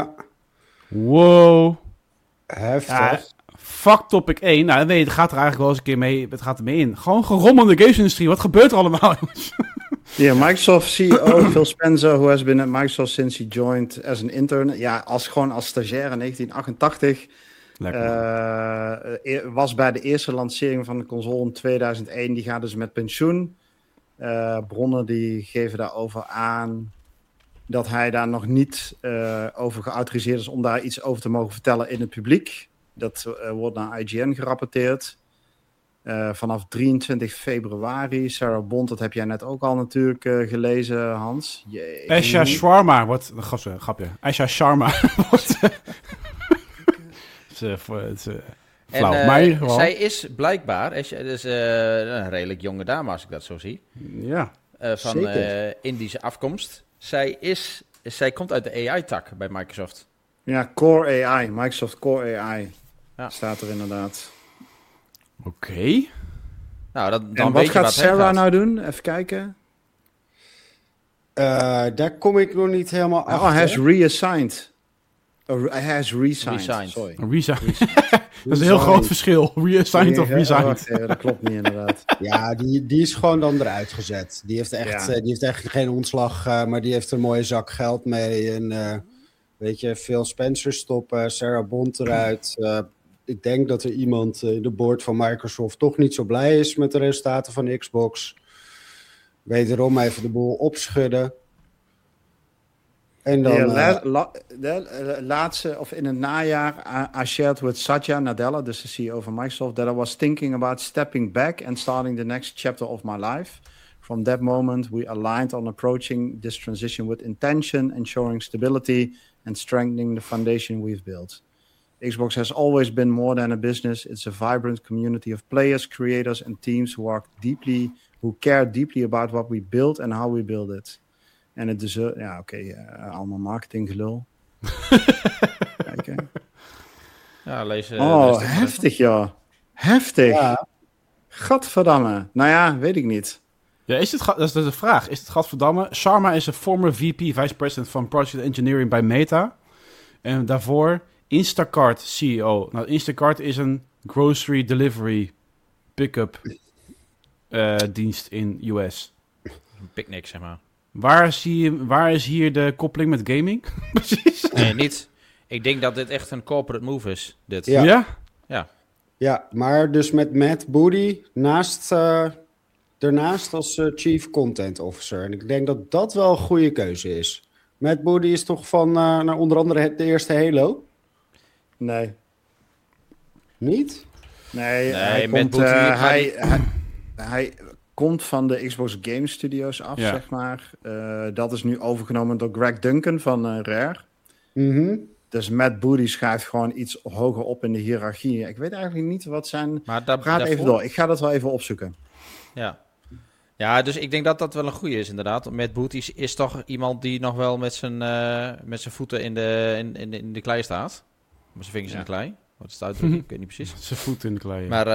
Wow. Heftig. Ja, fuck topic 1. Nou, weet je, het gaat er eigenlijk wel eens een keer mee, het gaat ermee in. Gewoon gerommel in de gamesindustrie. Wat gebeurt er allemaal, jongens? Microsoft CEO Phil Spencer, who has been at Microsoft since he joined as an intern. Ja, als stagiair in 1988. Lekker. Was bij de eerste lancering van de console in 2001. Die gaat dus met pensioen. Bronnen die geven daarover aan dat hij daar nog niet over geautoriseerd is om daar iets over te mogen vertellen in het publiek. Dat wordt naar IGN gerapporteerd. Vanaf 23 februari. Sarah Bond, dat heb jij net ook al natuurlijk gelezen, Hans. Asha Sharma wordt... Grapje. Asha Sharma wordt... flauw. Maar in ieder geval... zij is blijkbaar... Dus, een redelijk jonge dame, als ik dat zo zie. Ja. Van Indische afkomst. Zij komt uit de AI-tak bij Microsoft. Ja, Core AI. Microsoft Core AI. Ja. Staat er inderdaad. Oké. Nou, dan En weet wat je gaat hij Sarah gaat. nou doen? Even kijken. Daar kom ik nog niet helemaal Oh, achter. hij is reassigned. Hij has resigned. Resigned. Sorry. Dat is een heel groot verschil. Reassigned of resigned. Wacht even, dat klopt niet inderdaad. Ja, die is gewoon dan eruit gezet. Die heeft echt, Ja. die heeft echt geen ontslag, maar die heeft een mooie zak geld mee. En weet je, Phil Spencer stoppen, Sarah Bond eruit. Ik denk dat er iemand in de board van Microsoft toch niet zo blij is met de resultaten van de Xbox. Wederom even de boel opschudden. En dan... de laatste, of in het najaar, I shared with Satya Nadella, dus de CEO van Microsoft, that I was thinking about stepping back and starting the next chapter of my life. From that moment, we aligned on approaching this transition with intention, ensuring stability and strengthening the foundation we've built. Xbox has always been more than a business. It's a vibrant community of players, creators and teams who care deeply about what we build and how we build it. En het is, allemaal marketinggelul. Kijken. Ja, lees Heftig, joh. Heftig. Ja. Gadverdamme. Nou ja, weet ik niet. Ja, dat is de vraag. Is het gadverdamme? Sharma is een former VP, Vice President van Project Engineering bij Meta. En daarvoor Instacart CEO. Nou, Instacart is een grocery delivery pick-up dienst in US. Een picknick, zeg maar. Waar is hier de koppeling met gaming? Precies. Nee, niet. Ik denk dat dit echt een corporate move is. Dit. Ja. Ja? Ja, maar dus met Matt Booty daarnaast als Chief Content Officer. En ik denk dat dat wel een goede keuze is. Matt Booty is toch van naar onder andere de eerste Halo? Nee. Niet? Nee, Matt Booty, hij komt van de Xbox Game Studios af, Ja. zeg maar. Dat is nu overgenomen door Greg Duncan van Rare. Mhm. Dus Matt Booty schuift gewoon iets hoger op in de hiërarchie. Ik weet eigenlijk niet wat zijn... Maar Praat even door. Ik ga dat wel even opzoeken. Ja, dus ik denk dat dat wel een goede is, inderdaad. Want Matt Booty is toch iemand die nog wel met zijn voeten in de klei staat. Met zijn vingers in de klei. Wat is het uitdrukking? Ik weet niet precies. Zijn voet in de klei. Maar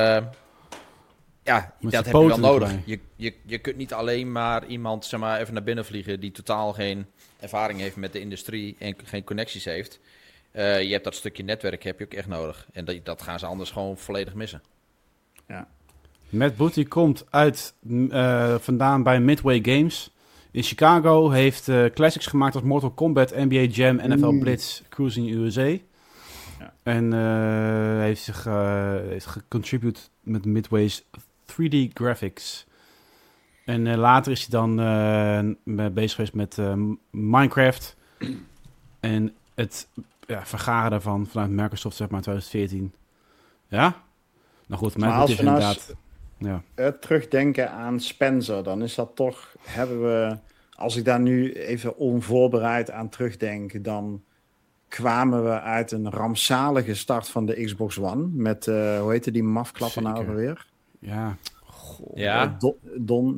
ja, Met dat zijn heb je wel poten in de nodig. Je kunt niet alleen maar iemand zeg maar, even naar binnen vliegen die totaal geen ervaring heeft met de industrie en geen connecties heeft. Je hebt dat stukje netwerk heb je ook echt nodig. En dat gaan ze anders gewoon volledig missen. Ja. Matt Booty komt vandaan bij Midway Games in Chicago. Heeft classics gemaakt als Mortal Kombat, NBA Jam, NFL Blitz, Cruising USA. Ja. En heeft gecontribute met Midway's 3D graphics. En later is hij dan bezig geweest met Minecraft. En het vergaren daarvan vanuit Microsoft, zeg maar, 2014. Ja? Nou goed, Matt Booty is inderdaad... Ja. Terugdenken aan Spencer, dan is dat toch... Als ik daar nu even onvoorbereid aan terugdenk, dan kwamen we uit een rampzalige start van de Xbox One. Met, hoe heette die mafklapper nou alweer? Ja. Ja. Don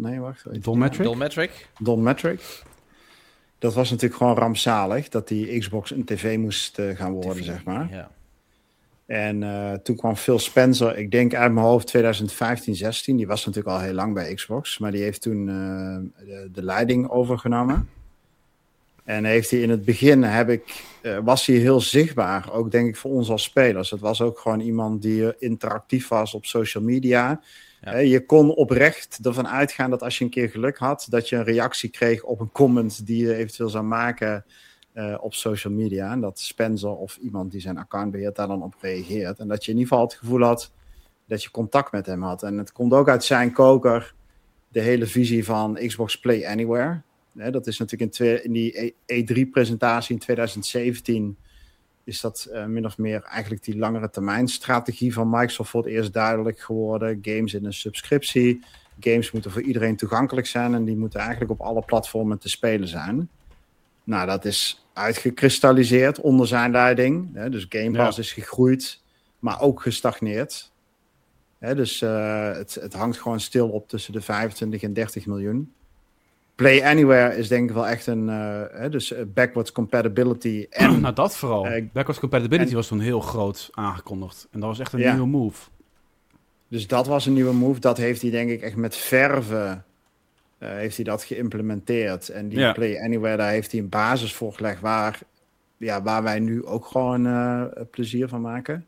Metric. Dat was natuurlijk gewoon rampzalig, dat die Xbox een tv moest gaan worden, zeg maar. Ja. En toen kwam Phil Spencer, ik denk uit mijn hoofd 2015, 16. Die was natuurlijk al heel lang bij Xbox, maar die heeft toen de leiding overgenomen. En heeft hij in het begin, was hij heel zichtbaar, ook denk ik voor ons als spelers. Het was ook gewoon iemand die interactief was op social media. Ja. Je kon oprecht ervan uitgaan dat als je een keer geluk had, dat je een reactie kreeg op een comment die je eventueel zou maken op social media. En dat Spencer of iemand die zijn account beheert daar dan op reageert. En dat je in ieder geval het gevoel had dat je contact met hem had. En het komt ook uit zijn koker, de hele visie van Xbox Play Anywhere. Dat is natuurlijk in die E3-presentatie in 2017... is dat min of meer eigenlijk die langere termijn strategie van Microsoft voor het eerst duidelijk geworden. Games in een subscriptie. Games moeten voor iedereen toegankelijk zijn en die moeten eigenlijk op alle platformen te spelen zijn. Nou, dat is uitgekristalliseerd onder zijn leiding. Dus Game Pass is gegroeid, maar ook gestagneerd. Dus het hangt gewoon stil op tussen de 25 en 30 miljoen. Play Anywhere is denk ik wel echt een... dus backwards compatibility. En, nou, dat vooral. Backwards compatibility was toen heel groot aangekondigd. En dat was echt een nieuwe move. Dus dat was een nieuwe move. Dat heeft hij denk ik echt met verve heeft hij dat geïmplementeerd. En die Play Anywhere, daar heeft hij een basis voor gelegd waar wij nu ook gewoon plezier van maken.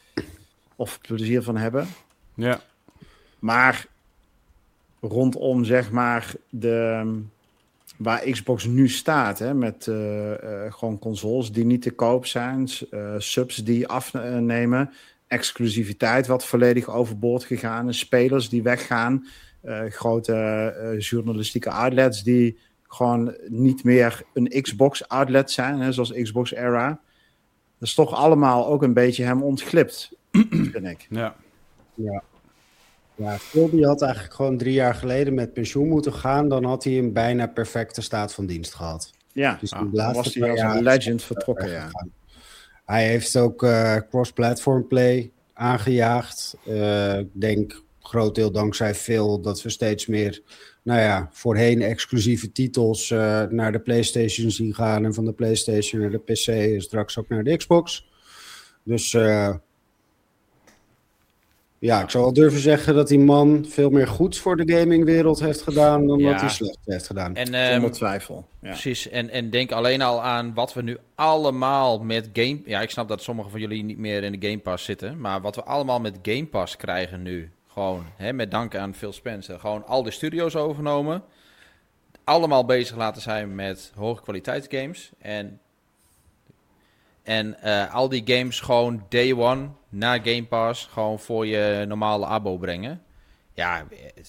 Of plezier van hebben. Ja. Maar rondom zeg maar waar Xbox nu staat, met gewoon consoles die niet te koop zijn, subs die afnemen, exclusiviteit wat volledig overboord gegaan is, spelers die weggaan, grote journalistieke outlets die gewoon niet meer een Xbox outlet zijn, zoals Xbox Era. Dat is toch allemaal ook een beetje hem ontglipt, vind ik. Ja. Ja, Phil die had eigenlijk gewoon 3 jaar geleden met pensioen moeten gaan. Dan had hij een bijna perfecte staat van dienst gehad. Ja, dus dan was hij als een legend vertrokken. Ja. Hij heeft ook cross-platform play aangejaagd. Ik denk groot deel dankzij Phil dat we steeds meer, voorheen exclusieve titels naar de PlayStation zien gaan. En van de PlayStation naar de PC en straks ook naar de Xbox. Dus... ik zou wel durven zeggen dat die man veel meer goeds voor de gamingwereld heeft gedaan dan dat hij slecht heeft gedaan. Zonder twijfel. Ja. Precies, en denk alleen al aan wat we nu allemaal met Game... Ja, ik snap dat sommigen van jullie niet meer in de Game Pass zitten, maar wat we allemaal met Game Pass krijgen nu, gewoon met dank aan Phil Spencer, gewoon al de studio's overgenomen, allemaal bezig laten zijn met hoge kwaliteitsgames en al die games gewoon day one na Game Pass gewoon voor je normale abo brengen. Ja,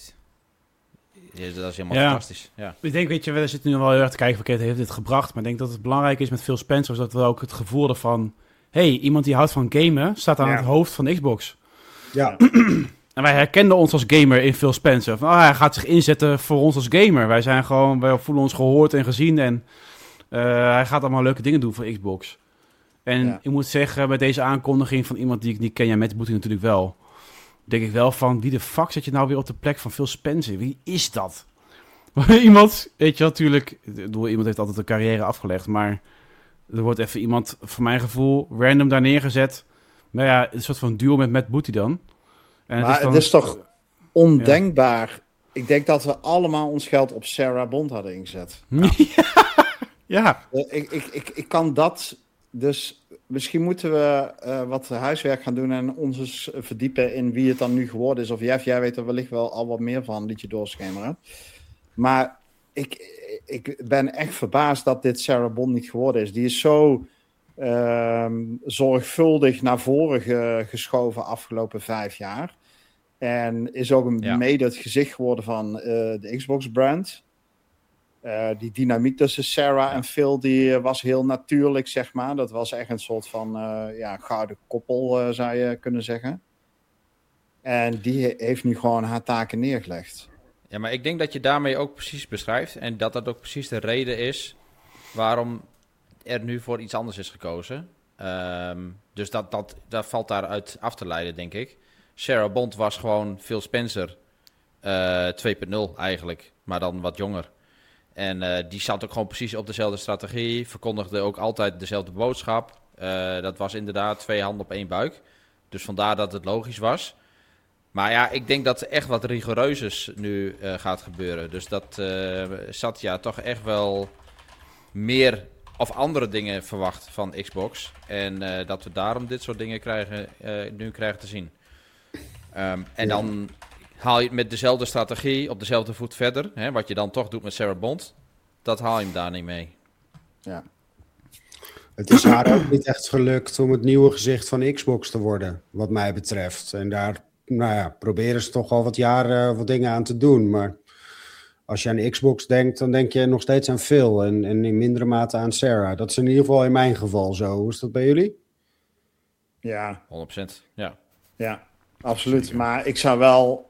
dat is helemaal fantastisch. Ja. Ik denk, we zitten nu wel heel erg te kijken van, heeft dit gebracht? Maar ik denk dat het belangrijk is met Phil Spencer, is dat we ook het gevoel ervan, iemand die houdt van gamen, staat aan het hoofd van Xbox. Ja. En wij herkenden ons als gamer in Phil Spencer. Van, hij gaat zich inzetten voor ons als gamer. Wij voelen ons gehoord en gezien en hij gaat allemaal leuke dingen doen voor Xbox. En ik moet zeggen, met deze aankondiging van iemand die ik niet ken, Matt Booty natuurlijk wel, denk ik wel van, wie de fuck zet je nou weer op de plek van Phil Spencer? Wie is dat? Iemand, weet je natuurlijk, iemand heeft altijd een carrière afgelegd, maar er wordt even iemand, voor mijn gevoel, random daar neergezet. Een soort van duo met Matt Booty dan. En maar het is toch ondenkbaar. Ja. Ik denk dat we allemaal ons geld op Sarah Bond hadden ingezet. Ja. Ik kan dat... Dus misschien moeten we wat huiswerk gaan doen en ons eens verdiepen in wie het dan nu geworden is. Of jij weet er wellicht wel al wat meer van, liet je doorschemeren. Maar ik ben echt verbaasd dat dit Sarah Bond niet geworden is. Die is zo zorgvuldig naar voren geschoven afgelopen 5 jaar. En is ook mede het gezicht geworden van de Xbox-brand. Die dynamiek tussen Sarah en Phil, die was heel natuurlijk, zeg maar. Dat was echt een soort van gouden koppel, zou je kunnen zeggen. En die heeft nu gewoon haar taken neergelegd. Ja, maar ik denk dat je daarmee ook precies beschrijft. En dat dat ook precies de reden is waarom er nu voor iets anders is gekozen. Dus dat valt daaruit af te leiden, denk ik. Sarah Bond was gewoon Phil Spencer 2.0 eigenlijk, maar dan wat jonger. En die zat ook gewoon precies op dezelfde strategie, verkondigde ook altijd dezelfde boodschap. Dat was inderdaad 2 handen op 1 buik. Dus vandaar dat het logisch was. Maar ja, ik denk dat er echt wat rigoureus nu gaat gebeuren. Dus dat Satya toch echt wel meer of andere dingen verwacht van Xbox. En dat we daarom dit soort dingen nu krijgen te zien. En dan haal je het met dezelfde strategie op dezelfde voet verder. Wat je dan toch doet met Sarah Bond. Dat haal je hem daar niet mee. Ja. Het is haar ook niet echt gelukt om het nieuwe gezicht van Xbox te worden, wat mij betreft. En daar proberen ze toch al wat jaren wat dingen aan te doen. Maar als je aan Xbox denkt, dan denk je nog steeds aan Phil en in mindere mate aan Sarah. Dat is in ieder geval in mijn geval zo. Hoe is dat bij jullie? Ja, 100%. Ja. ja, absoluut. Maar ik zou wel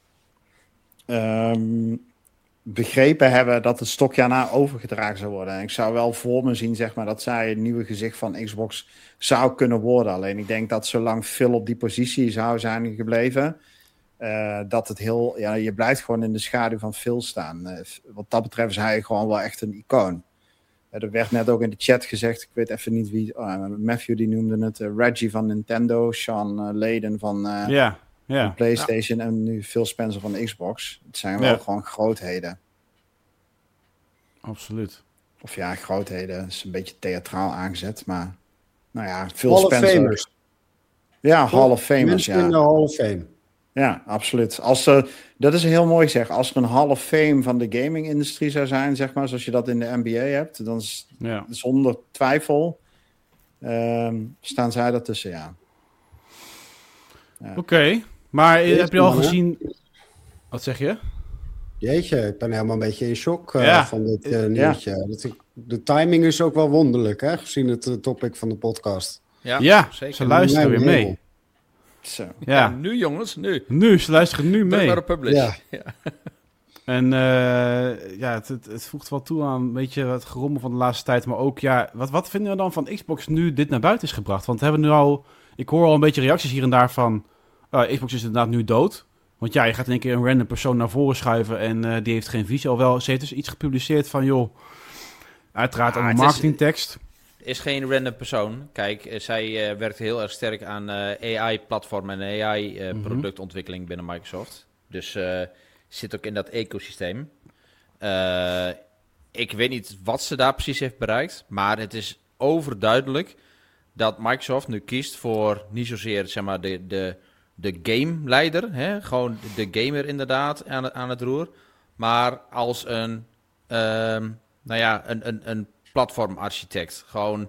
begrepen hebben dat het stokje daarna overgedragen zou worden. En ik zou wel voor me zien, zeg maar, dat zij het nieuwe gezicht van Xbox zou kunnen worden. Alleen ik denk dat zolang Phil op die positie zou zijn gebleven, dat het heel, ja, je blijft gewoon in de schaduw van Phil staan. Wat dat betreft is hij gewoon wel echt een icoon. Er werd net ook in de chat gezegd, ik weet even niet wie, Matthew die noemde het, Reggie van Nintendo, Sean Layden van PlayStation en nu Phil Spencer van Xbox. Het zijn wel gewoon grootheden. Absoluut. Of ja, grootheden is een beetje theatraal aangezet, maar nou ja, Phil Hall Spencer. of Famers. Ja, Hall of Famers, Mensen in de Hall of Fame. Ja, absoluut. Dat is heel mooi gezegd. Als er een Hall of Fame van de gaming-industrie zou zijn, zeg maar, zoals je dat in de NBA hebt, dan is zonder twijfel staan zij ertussen, ja. Oké, maar heb je al gezien... Wat zeg je? Jeetje, ik ben helemaal een beetje in shock van dit nieuwtje. De timing is ook wel wonderlijk, hè, gezien het topic van de podcast. Ja, zeker. Ze luisteren weer mee. Zo. Ja, nu jongens, nu. Nu, ze luisteren nu mee. Naar de publish. Ja. En het voegt wel toe aan een beetje het gerommel van de laatste tijd. Maar ook, wat vinden we dan van Xbox nu dit naar buiten is gebracht? Want we hebben nu al... Ik hoor al een beetje reacties hier en daar van... Xbox is inderdaad nu dood. Want je gaat in één keer een random persoon naar voren schuiven en die heeft geen visie. Alhoewel, ze heeft dus iets gepubliceerd van, joh... Uiteraard een marketingtekst. Is geen random persoon. Kijk, zij werkt heel erg sterk aan AI-platform en AI-productontwikkeling binnen Microsoft. Dus zit ook in dat ecosysteem. Ik weet niet wat ze daar precies heeft bereikt, maar het is overduidelijk dat Microsoft nu kiest voor niet zozeer, zeg maar, de game-leider, hè? Gewoon de gamer inderdaad aan het roer, maar als een platformarchitect. Gewoon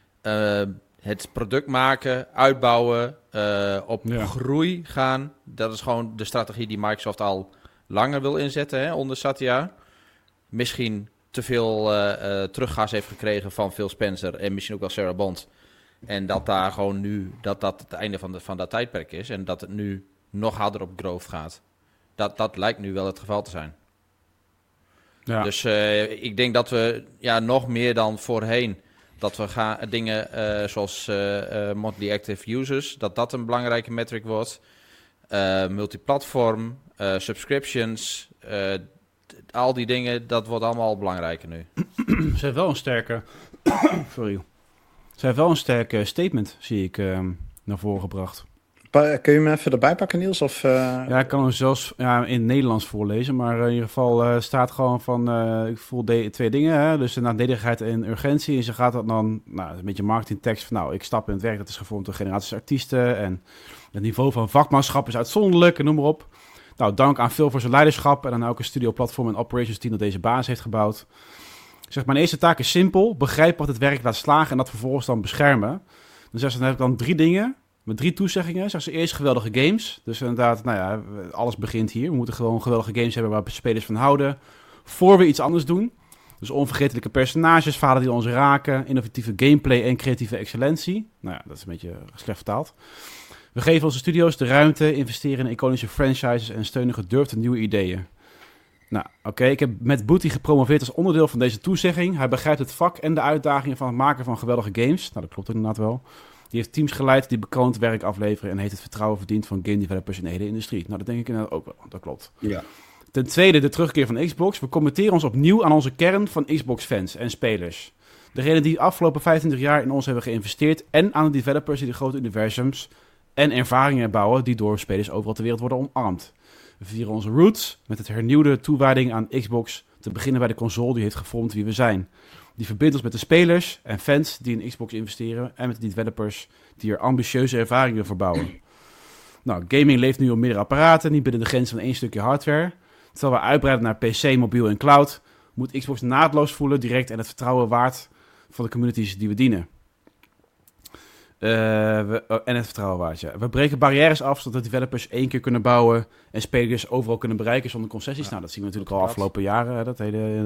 het product maken, uitbouwen, op groei gaan. Dat is gewoon de strategie die Microsoft al langer wil inzetten, hè, onder Satya. Misschien te veel teruggas heeft gekregen van Phil Spencer en misschien ook wel Sarah Bond. En dat daar gewoon nu, dat het einde van dat tijdperk is. En dat het nu nog harder op growth gaat. Dat lijkt nu wel het geval te zijn. Ja. Dus ik denk dat we nog meer dan voorheen... dat we gaan dingen zoals monthly active users... dat een belangrijke metric wordt. Multiplatform, subscriptions... al die dingen, dat wordt allemaal belangrijker nu. Ze heeft wel een sterke... Sorry. Ze heeft wel een sterke statement, zie ik, naar voren gebracht. Kun je hem even erbij pakken, Niels? Of, Ja, ik kan hem zelfs in het Nederlands voorlezen. Maar in ieder geval staat gewoon van... ik voel twee dingen. Hè? Dus nadeligheid en urgentie. En ze gaat dat dan... een beetje marketingtekst van... ik stap in het werk. Dat is gevormd door generaties artiesten. En het niveau van vakmanschap is uitzonderlijk. En noem maar op. Dank aan Phil voor zijn leiderschap. En aan elke studio, platform en operations team dat deze basis heeft gebouwd. Zeg, mijn eerste taak is simpel. Begrijp wat het werk laat slagen. En dat vervolgens dan beschermen. Dan heb ik dan 3 dingen... Met 3 toezeggingen. Zeg ze eerst geweldige games. Dus inderdaad, alles begint hier. We moeten gewoon geweldige games hebben waar spelers van houden. Voor we iets anders doen. Dus onvergetelijke personages, verhalen die ons raken. Innovatieve gameplay en creatieve excellentie. Dat is een beetje slecht vertaald. We geven onze studio's de ruimte, investeren in iconische franchises en steunen gedurfde nieuwe ideeën. Ik heb met Booty gepromoveerd als onderdeel van deze toezegging. Hij begrijpt het vak en de uitdagingen van het maken van geweldige games. Dat klopt inderdaad wel. Die heeft teams geleid die bekroond werk afleveren en heeft het vertrouwen verdiend van game developers in de hele industrie. Dat denk ik inderdaad ook wel. Dat klopt. Ja. Ten tweede, de terugkeer van Xbox. We committeren ons opnieuw aan onze kern van Xbox-fans en spelers. Degenen die de afgelopen 25 jaar in ons hebben geïnvesteerd en aan de developers die de grote universums en ervaringen bouwen die door spelers overal ter wereld worden omarmd. We vieren onze roots met het hernieuwde toewijding aan Xbox, te beginnen bij de console die heeft gevormd wie we zijn. Die verbindt ons met de spelers en fans die in Xbox investeren en met de developers die er ambitieuze ervaringen voor bouwen. Gaming leeft nu op meerdere apparaten, niet binnen de grens van 1 stukje hardware. Terwijl we uitbreiden naar PC, mobiel en cloud, moet Xbox naadloos voelen, direct en het vertrouwen waard van de communities die we dienen. En het vertrouwen waard, ja. We breken barrières af, zodat developers 1 keer kunnen bouwen en spelers overal kunnen bereiken zonder concessies. Ja. Nou, dat zien we natuurlijk al afgelopen jaren, dat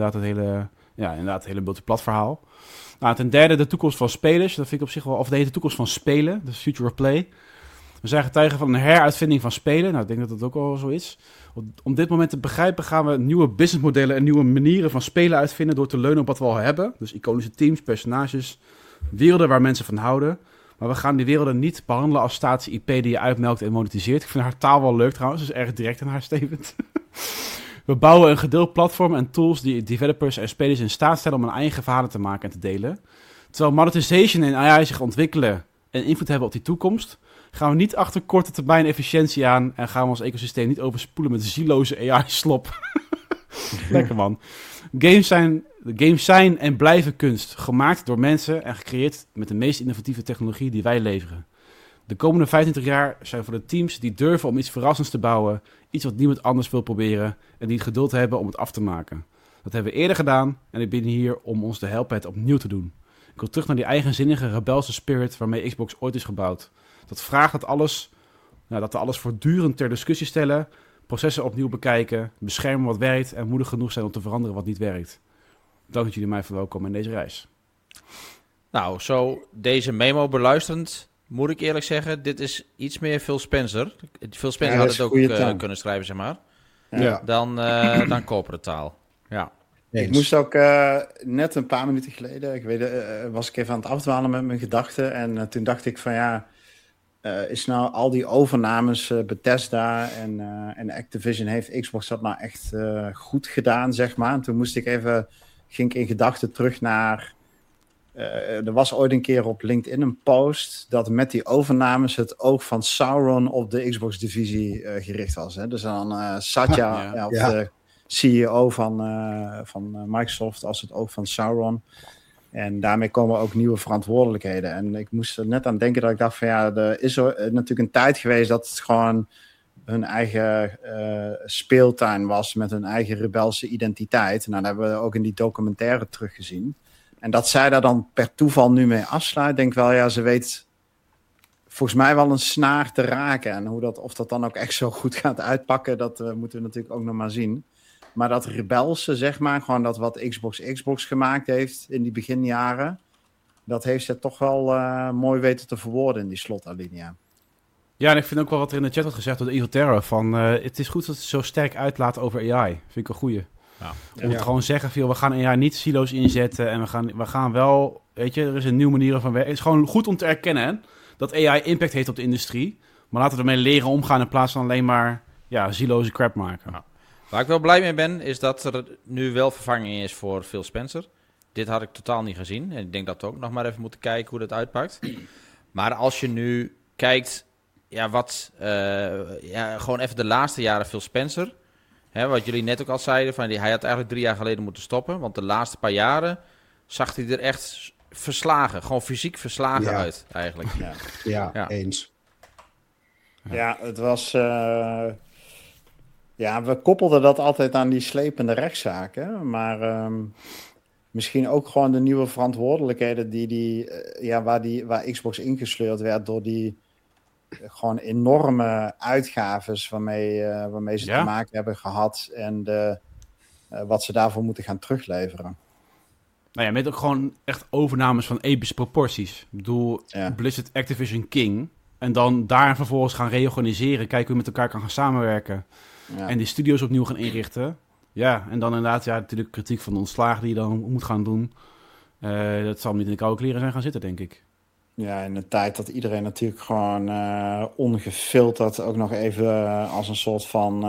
hele multiplat-verhaal. Nou, ten derde de toekomst van spelers. Dat vind ik op zich wel, of de toekomst van spelen, de future of play. We zijn getuigen van een heruitvinding van spelen. Nou, ik denk dat dat ook al zo is. Om dit moment te begrijpen gaan we nieuwe businessmodellen en nieuwe manieren van spelen uitvinden door te leunen op wat we al hebben. Dus iconische teams, personages, werelden waar mensen van houden. Maar we gaan die werelden niet behandelen als statische IP die je uitmelkt en monetiseert. Ik vind haar taal wel leuk trouwens, dus erg direct aan haar statement. We bouwen een gedeeld platform en tools die developers en spelers in staat stellen om hun eigen verhalen te maken en te delen. Terwijl monetization en AI zich ontwikkelen en invloed hebben op die toekomst, gaan we niet achter korte termijn efficiëntie aan en gaan we ons ecosysteem niet overspoelen met zieloze AI-slop. Lekker man. Games zijn en blijven kunst, gemaakt door mensen en gecreëerd met de meest innovatieve technologie die wij leveren. De komende 25 jaar zijn voor de teams die durven om iets verrassends te bouwen, iets wat niemand anders wil proberen en die het geduld hebben om het af te maken. Dat hebben we eerder gedaan en ik ben hier om ons te helpen het opnieuw te doen. Ik wil terug naar die eigenzinnige rebelse spirit waarmee Xbox ooit is gebouwd. Dat vraagt dat we alles voortdurend ter discussie stellen, processen opnieuw bekijken, beschermen wat werkt en moedig genoeg zijn om te veranderen wat niet werkt. Dank dat jullie mij verwelkomen in deze reis. Nou, zo deze memo beluisterend, moet ik eerlijk zeggen, dit is iets meer Phil Spencer. Phil Spencer had het ook kunnen schrijven, zeg maar. Ja. Dan corporate taal. Ja. Ik moest ook net een paar minuten geleden, was ik even aan het afdwalen met mijn gedachten. En toen dacht ik van ja, is nou al die overnames, Bethesda en Activision, heeft Xbox dat nou echt goed gedaan, zeg maar. En toen ging ik in gedachten terug naar, er was ooit een keer op LinkedIn een post dat met die overnames het oog van Sauron op de Xbox-divisie gericht was. Hè? Dus dan Satya, de CEO van Microsoft, als het oog van Sauron. En daarmee komen ook nieuwe verantwoordelijkheden. En ik moest er net aan denken dat ik dacht van ja, er is natuurlijk een tijd geweest dat het gewoon hun eigen speeltuin was met hun eigen rebelse identiteit. Nou, dat hebben we ook in die documentaire teruggezien. En dat zij daar dan per toeval nu mee afsluit, denk ik wel, ja, ze weet volgens mij wel een snaar te raken. En of dat dan ook echt zo goed gaat uitpakken, dat moeten we natuurlijk ook nog maar zien. Maar dat rebelse, zeg maar, gewoon dat wat Xbox gemaakt heeft in die beginjaren, dat heeft ze toch wel mooi weten te verwoorden in die slotalinea. Ja, en ik vind ook wel wat er in de chat wordt gezegd door de Evil Terror van het is goed dat het zo sterk uitlaat over AI. Vind ik een goeie. Ja. Om het gewoon zeggen van, we gaan AI niet silo's inzetten en we gaan wel, weet je, er is een nieuwe manier van werken. Het is gewoon goed om te erkennen, hè, dat AI impact heeft op de industrie. Maar laten we ermee leren omgaan in plaats van alleen maar siloze crap maken. Ja. Waar ik wel blij mee ben, is dat er nu wel vervanging is voor Phil Spencer. Dit had ik totaal niet gezien. En ik denk dat we ook nog maar even moeten kijken hoe dat uitpakt. Maar als je nu kijkt, gewoon even de laatste jaren Phil Spencer. Hè, wat jullie net ook al zeiden, hij had eigenlijk 3 jaar geleden moeten stoppen. Want de laatste paar jaren zag hij er echt verslagen, gewoon fysiek verslagen uit eigenlijk. Ja, eens. Ja, het was... we koppelden dat altijd aan die slepende rechtszaken. Maar misschien ook gewoon de nieuwe verantwoordelijkheden waar Xbox ingesleurd werd door die gewoon enorme uitgaves waarmee ze te maken hebben gehad en wat ze daarvoor moeten gaan terugleveren. Nou ja, met ook gewoon echt overnames van epische proporties. Ik bedoel, Blizzard Activision King. En dan daar vervolgens gaan reorganiseren, kijken hoe je met elkaar kan gaan samenwerken. Ja. En die studio's opnieuw gaan inrichten. Ja, en dan inderdaad, natuurlijk kritiek van de ontslagen die je dan moet gaan doen. Dat zal niet in de koude kleren zijn gaan zitten, denk ik. Ja, in de tijd dat iedereen natuurlijk gewoon ongefilterd ook nog even als een soort van,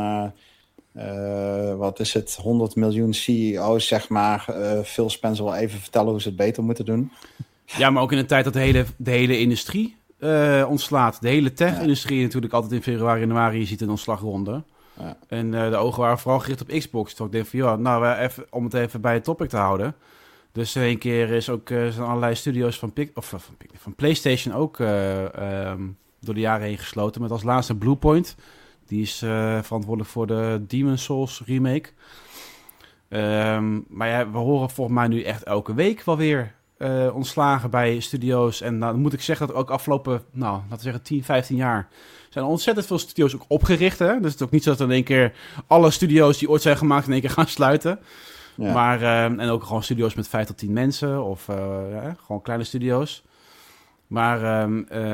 100 miljoen CEO's, zeg maar, Phil Spencer wel even vertellen hoe ze het beter moeten doen. Ja, maar ook in een tijd dat de hele industrie ontslaat. De hele tech-industrie natuurlijk altijd in februari, januari, je ziet een ontslagronde. Ja. En de ogen waren vooral gericht op Xbox. Toen ik denk van, om het even bij het topic te houden. Dus in één keer is ook zijn allerlei studio's van PlayStation ook door de jaren heen gesloten. Met als laatste Bluepoint. Die is verantwoordelijk voor de Demon's Souls remake. Maar we horen volgens mij nu echt elke week wel weer ontslagen bij studio's. En dan moet ik zeggen dat ook afgelopen, laten we zeggen 10, 15 jaar... zijn er ontzettend veel studio's ook opgericht. Hè? Dus het is ook niet zo dat in één keer alle studio's die ooit zijn gemaakt in één keer gaan sluiten. Ja. Maar, en ook gewoon studio's met 5 tot 10 mensen. Of gewoon kleine studio's. Maar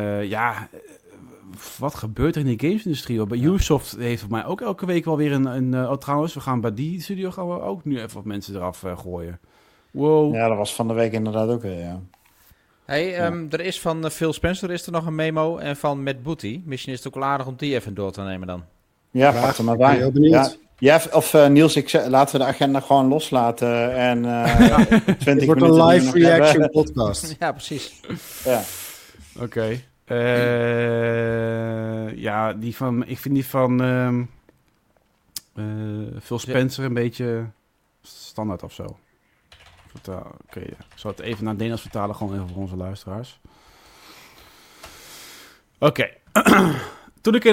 wat gebeurt er in de gamesindustrie? Bij Ubisoft heeft voor mij ook elke week wel weer trouwens, we gaan bij die studio gaan we ook nu even wat mensen eraf gooien. Wow. Ja, dat was van de week inderdaad ook weer, ja. Hey, er is van Phil Spencer is er nog een memo en van Matt Booty. Misschien is het ook wel aardig om die even door te nemen dan. Ja, pak er maar Ik ben bij. heel benieuwd. Ja, Niels, laten we de agenda gewoon loslaten en 20 Het wordt minuten een live die we nog reaction hebben. podcast. Ja, precies. Ja. Oké. Ik vind die van Phil Spencer een beetje standaard of zo. Oké, ik zal het even naar het Nederlands vertalen, gewoon even voor onze luisteraars. Oké. Toen ik in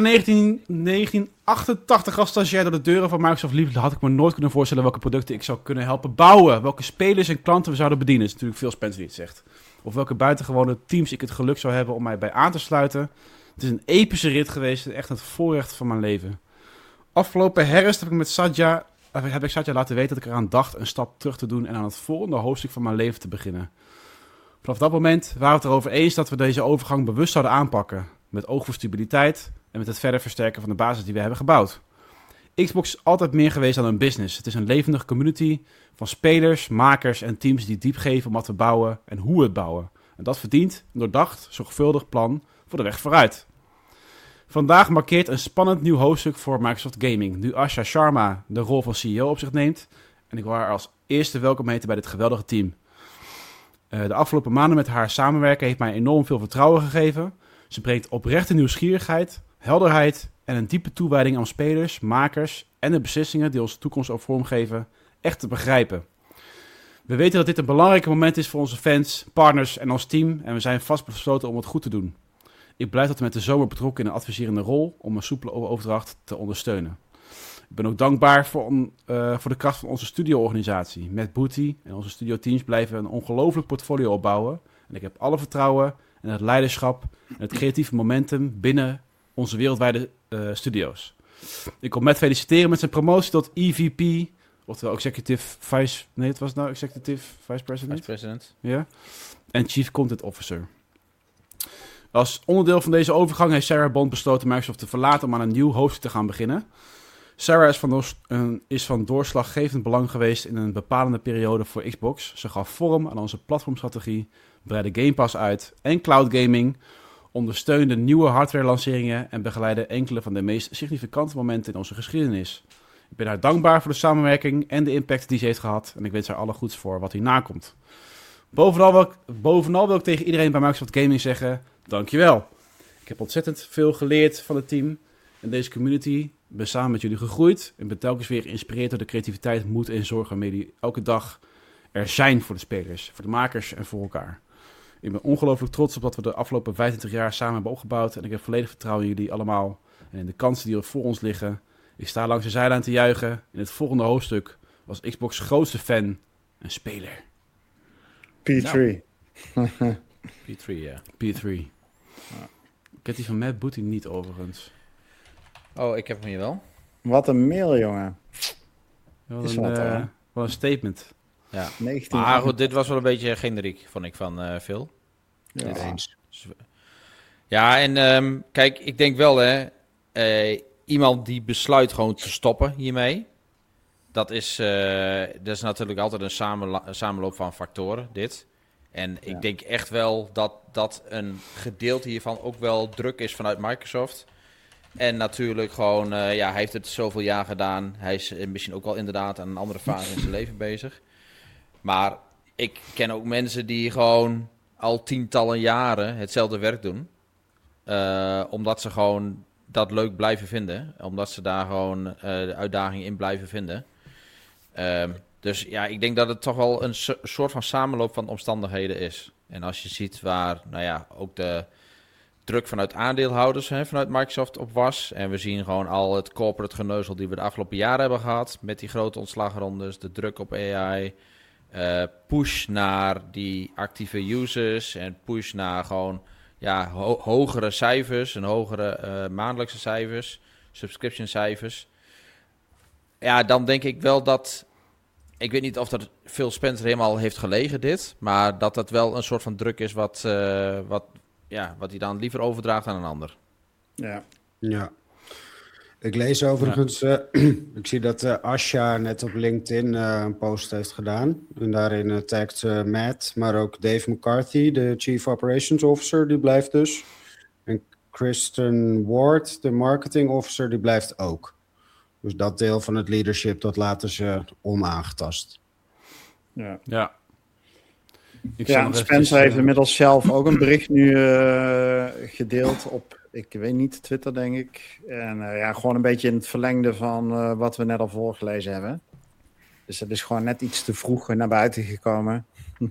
1988 als stagiair door de deuren van Microsoft liep, had ik me nooit kunnen voorstellen welke producten ik zou kunnen helpen bouwen. Welke spelers en klanten we zouden bedienen. Dat is natuurlijk Phil Spencer die het zegt. Of welke buitengewone teams ik het geluk zou hebben om mij bij aan te sluiten. Het is een epische rit geweest. Echt het voorrecht van mijn leven. Afgelopen herfst heb ik Satya laten weten dat ik eraan dacht een stap terug te doen en aan het volgende hoofdstuk van mijn leven te beginnen. Vanaf dat moment waren we het erover eens dat we deze overgang bewust zouden aanpakken. Met oog voor stabiliteit en met het verder versterken van de basis die we hebben gebouwd. Xbox is altijd meer geweest dan een business. Het is een levendige community van spelers, makers en teams die diep geven om wat we bouwen en hoe we het bouwen. En dat verdient een doordacht, zorgvuldig plan voor de weg vooruit. Vandaag markeert een spannend nieuw hoofdstuk voor Microsoft Gaming, nu Asha Sharma de rol van CEO op zich neemt. En ik wil haar als eerste welkom heten bij dit geweldige team. De afgelopen maanden met haar samenwerken heeft mij enorm veel vertrouwen gegeven. Ze brengt oprechte nieuwsgierigheid, helderheid en een diepe toewijding om spelers, makers en de beslissingen die onze toekomst ook vormgeven echt te begrijpen. We weten dat dit een belangrijk moment is voor onze fans, partners en ons team en we zijn vast besloten om het goed te doen. Ik blijf tot met de zomer betrokken in een adviserende rol om een soepele overdracht te ondersteunen. Ik ben ook dankbaar voor de kracht van onze studioorganisatie. Matt Booty en onze studioteams blijven een ongelooflijk portfolio opbouwen. En ik heb alle vertrouwen en het leiderschap en het creatieve momentum binnen onze wereldwijde studio's. Ik wil Matt feliciteren met zijn promotie tot EVP, oftewel Executive Vice... Nee, het was nou Executive Vice President? Vice President. Ja. En Chief Content Officer. Als onderdeel van deze overgang heeft Sarah Bond besloten Microsoft te verlaten om aan een nieuw hoofdstuk te gaan beginnen. Sarah is van doorslaggevend belang geweest in een bepalende periode voor Xbox. Ze gaf vorm aan onze platformstrategie, breidde Game Pass uit en cloud gaming, ondersteunde nieuwe hardware-lanceringen en begeleidde enkele van de meest significante momenten in onze geschiedenis. Ik ben haar dankbaar voor de samenwerking en de impact die ze heeft gehad en ik wens haar alle goeds voor wat hierna komt. Bovenal wil ik tegen iedereen bij Microsoft Gaming zeggen, dankjewel. Ik heb ontzettend veel geleerd van het team en deze community. Ik ben samen met jullie gegroeid en ben telkens weer geïnspireerd door de creativiteit, moed en zorg waarmee jullie elke dag er zijn voor de spelers, voor de makers en voor elkaar. Ik ben ongelooflijk trots op wat we de afgelopen 25 jaar samen hebben opgebouwd en ik heb volledig vertrouwen in jullie allemaal en in de kansen die er voor ons liggen. Ik sta langs de zijlijn te juichen. In het volgende hoofdstuk was Xbox' grootste fan een speler. P3. P3, ja. P3. Ik heb die van Matt Booty niet overigens. Oh, ik heb hem hier wel. Wat een mail, jongen. Wat Is een, wat, hè? wat een statement. Ja. 19. Maar goed, dit was wel een beetje generiek, vond ik, van Phil. Ja. Eens. Ja, en kijk, ik denk wel, hè, iemand die besluit gewoon te stoppen hiermee, dat is natuurlijk altijd een samenloop van factoren, dit. En ik denk echt wel dat een gedeelte hiervan ook wel druk is vanuit Microsoft. En natuurlijk gewoon, hij heeft het zoveel jaar gedaan. Hij is misschien ook wel inderdaad aan een andere fase in zijn leven bezig. Maar ik ken ook mensen die gewoon al tientallen jaren hetzelfde werk doen. Omdat ze gewoon dat leuk blijven vinden. Omdat ze daar gewoon de uitdaging in blijven vinden. Dus ja, ik denk dat het toch wel een soort van samenloop van omstandigheden is. En als je ziet waar, ook de druk vanuit aandeelhouders, vanuit Microsoft op was. En we zien gewoon al het corporate geneuzel die we de afgelopen jaren hebben gehad. Met die grote ontslagrondes, de druk op AI. push naar die actieve users en push naar gewoon hogere cijfers en hogere maandelijkse cijfers, subscription cijfers. Ja, dan denk ik wel dat... Ik weet niet of dat Phil Spencer helemaal heeft gelegen, dit. Maar dat het wel een soort van druk is wat hij dan liever overdraagt aan een ander. Ja. Ik lees overigens... ik zie dat Asha net op LinkedIn een post heeft gedaan. En daarin tagt Matt, maar ook Dave McCarthy, de Chief Operations Officer, die blijft dus. En Kristen Ward, de Marketing Officer, die blijft ook. Dus dat deel van het leadership, dat laten ze onaangetast. Ja. Spencer heeft inmiddels zelf ook een bericht nu gedeeld op, ik weet niet, Twitter denk ik. En gewoon een beetje in het verlengde van wat we net al voorgelezen hebben. Dus het is gewoon net iets te vroeg naar buiten gekomen.